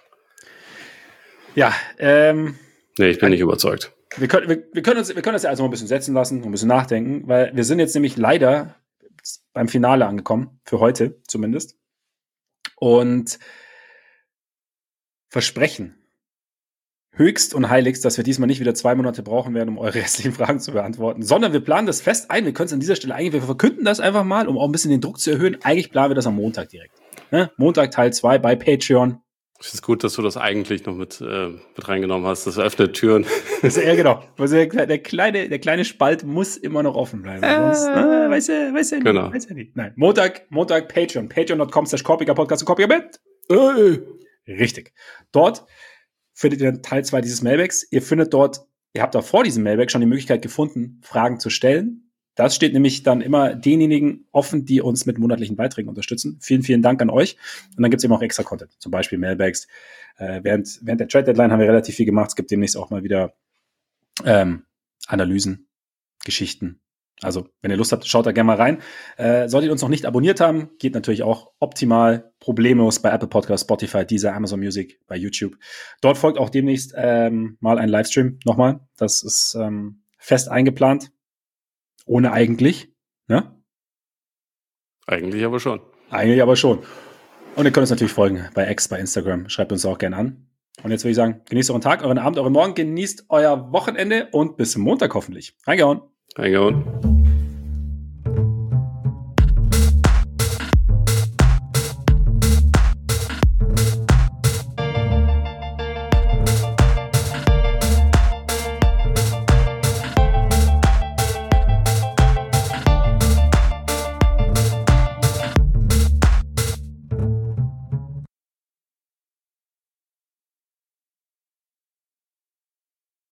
ja ähm. Nee, ich bin ein, nicht überzeugt. Wir können, wir, wir, können uns, wir können das ja also mal ein bisschen setzen lassen, ein bisschen nachdenken, weil wir sind jetzt nämlich leider beim Finale angekommen, für heute zumindest. Und versprechen höchst und heiligst, dass wir diesmal nicht wieder zwei Monate brauchen werden, um eure restlichen Fragen zu beantworten, sondern wir planen das fest ein. Wir können es an dieser Stelle eigentlich, wir verkünden das einfach mal, um auch ein bisschen den Druck zu erhöhen. Eigentlich planen wir das am Montag direkt. Ne? Montag Teil zwei bei Patreon. Es ist gut, dass du das eigentlich noch mit, äh, mit reingenommen hast. Das öffnet Türen. Das ist, ja, genau. Also der, der, kleine, der kleine Spalt muss immer noch offen bleiben. Äh, sonst, äh, weiß er, weiß er nicht. Genau. Weiß er nicht. Nein. Montag, Montag Patreon. Patreon.com slash Korpiger Podcast und Korpiger mit. Äh. Richtig. Dort findet ihr Teil zwei dieses Mailbags. Ihr findet dort, ihr habt da vor diesem Mailbag schon die Möglichkeit gefunden, Fragen zu stellen. Das steht nämlich dann immer denjenigen offen, die uns mit monatlichen Beiträgen unterstützen. Vielen, vielen Dank an euch. Und dann gibt es eben auch extra Content, zum Beispiel Mailbags. Äh, während, während der Trade-Deadline haben wir relativ viel gemacht. Es gibt demnächst auch mal wieder ähm, Analysen, Geschichten. Also, wenn ihr Lust habt, schaut da gerne mal rein. Äh, solltet ihr uns noch nicht abonniert haben, geht natürlich auch optimal, problemlos bei Apple Podcasts, Spotify, Deezer, Amazon Music, bei YouTube. Dort folgt auch demnächst ähm, mal ein Livestream nochmal. Das ist ähm, fest eingeplant. Ohne eigentlich, ne? Eigentlich aber schon. Eigentlich aber schon. Und ihr könnt uns natürlich folgen bei X, bei Instagram. Schreibt uns auch gerne an. Und jetzt würde ich sagen, genießt euren Tag, euren Abend, euren Morgen, genießt euer Wochenende und bis Montag hoffentlich. Reingehauen. Reingehauen.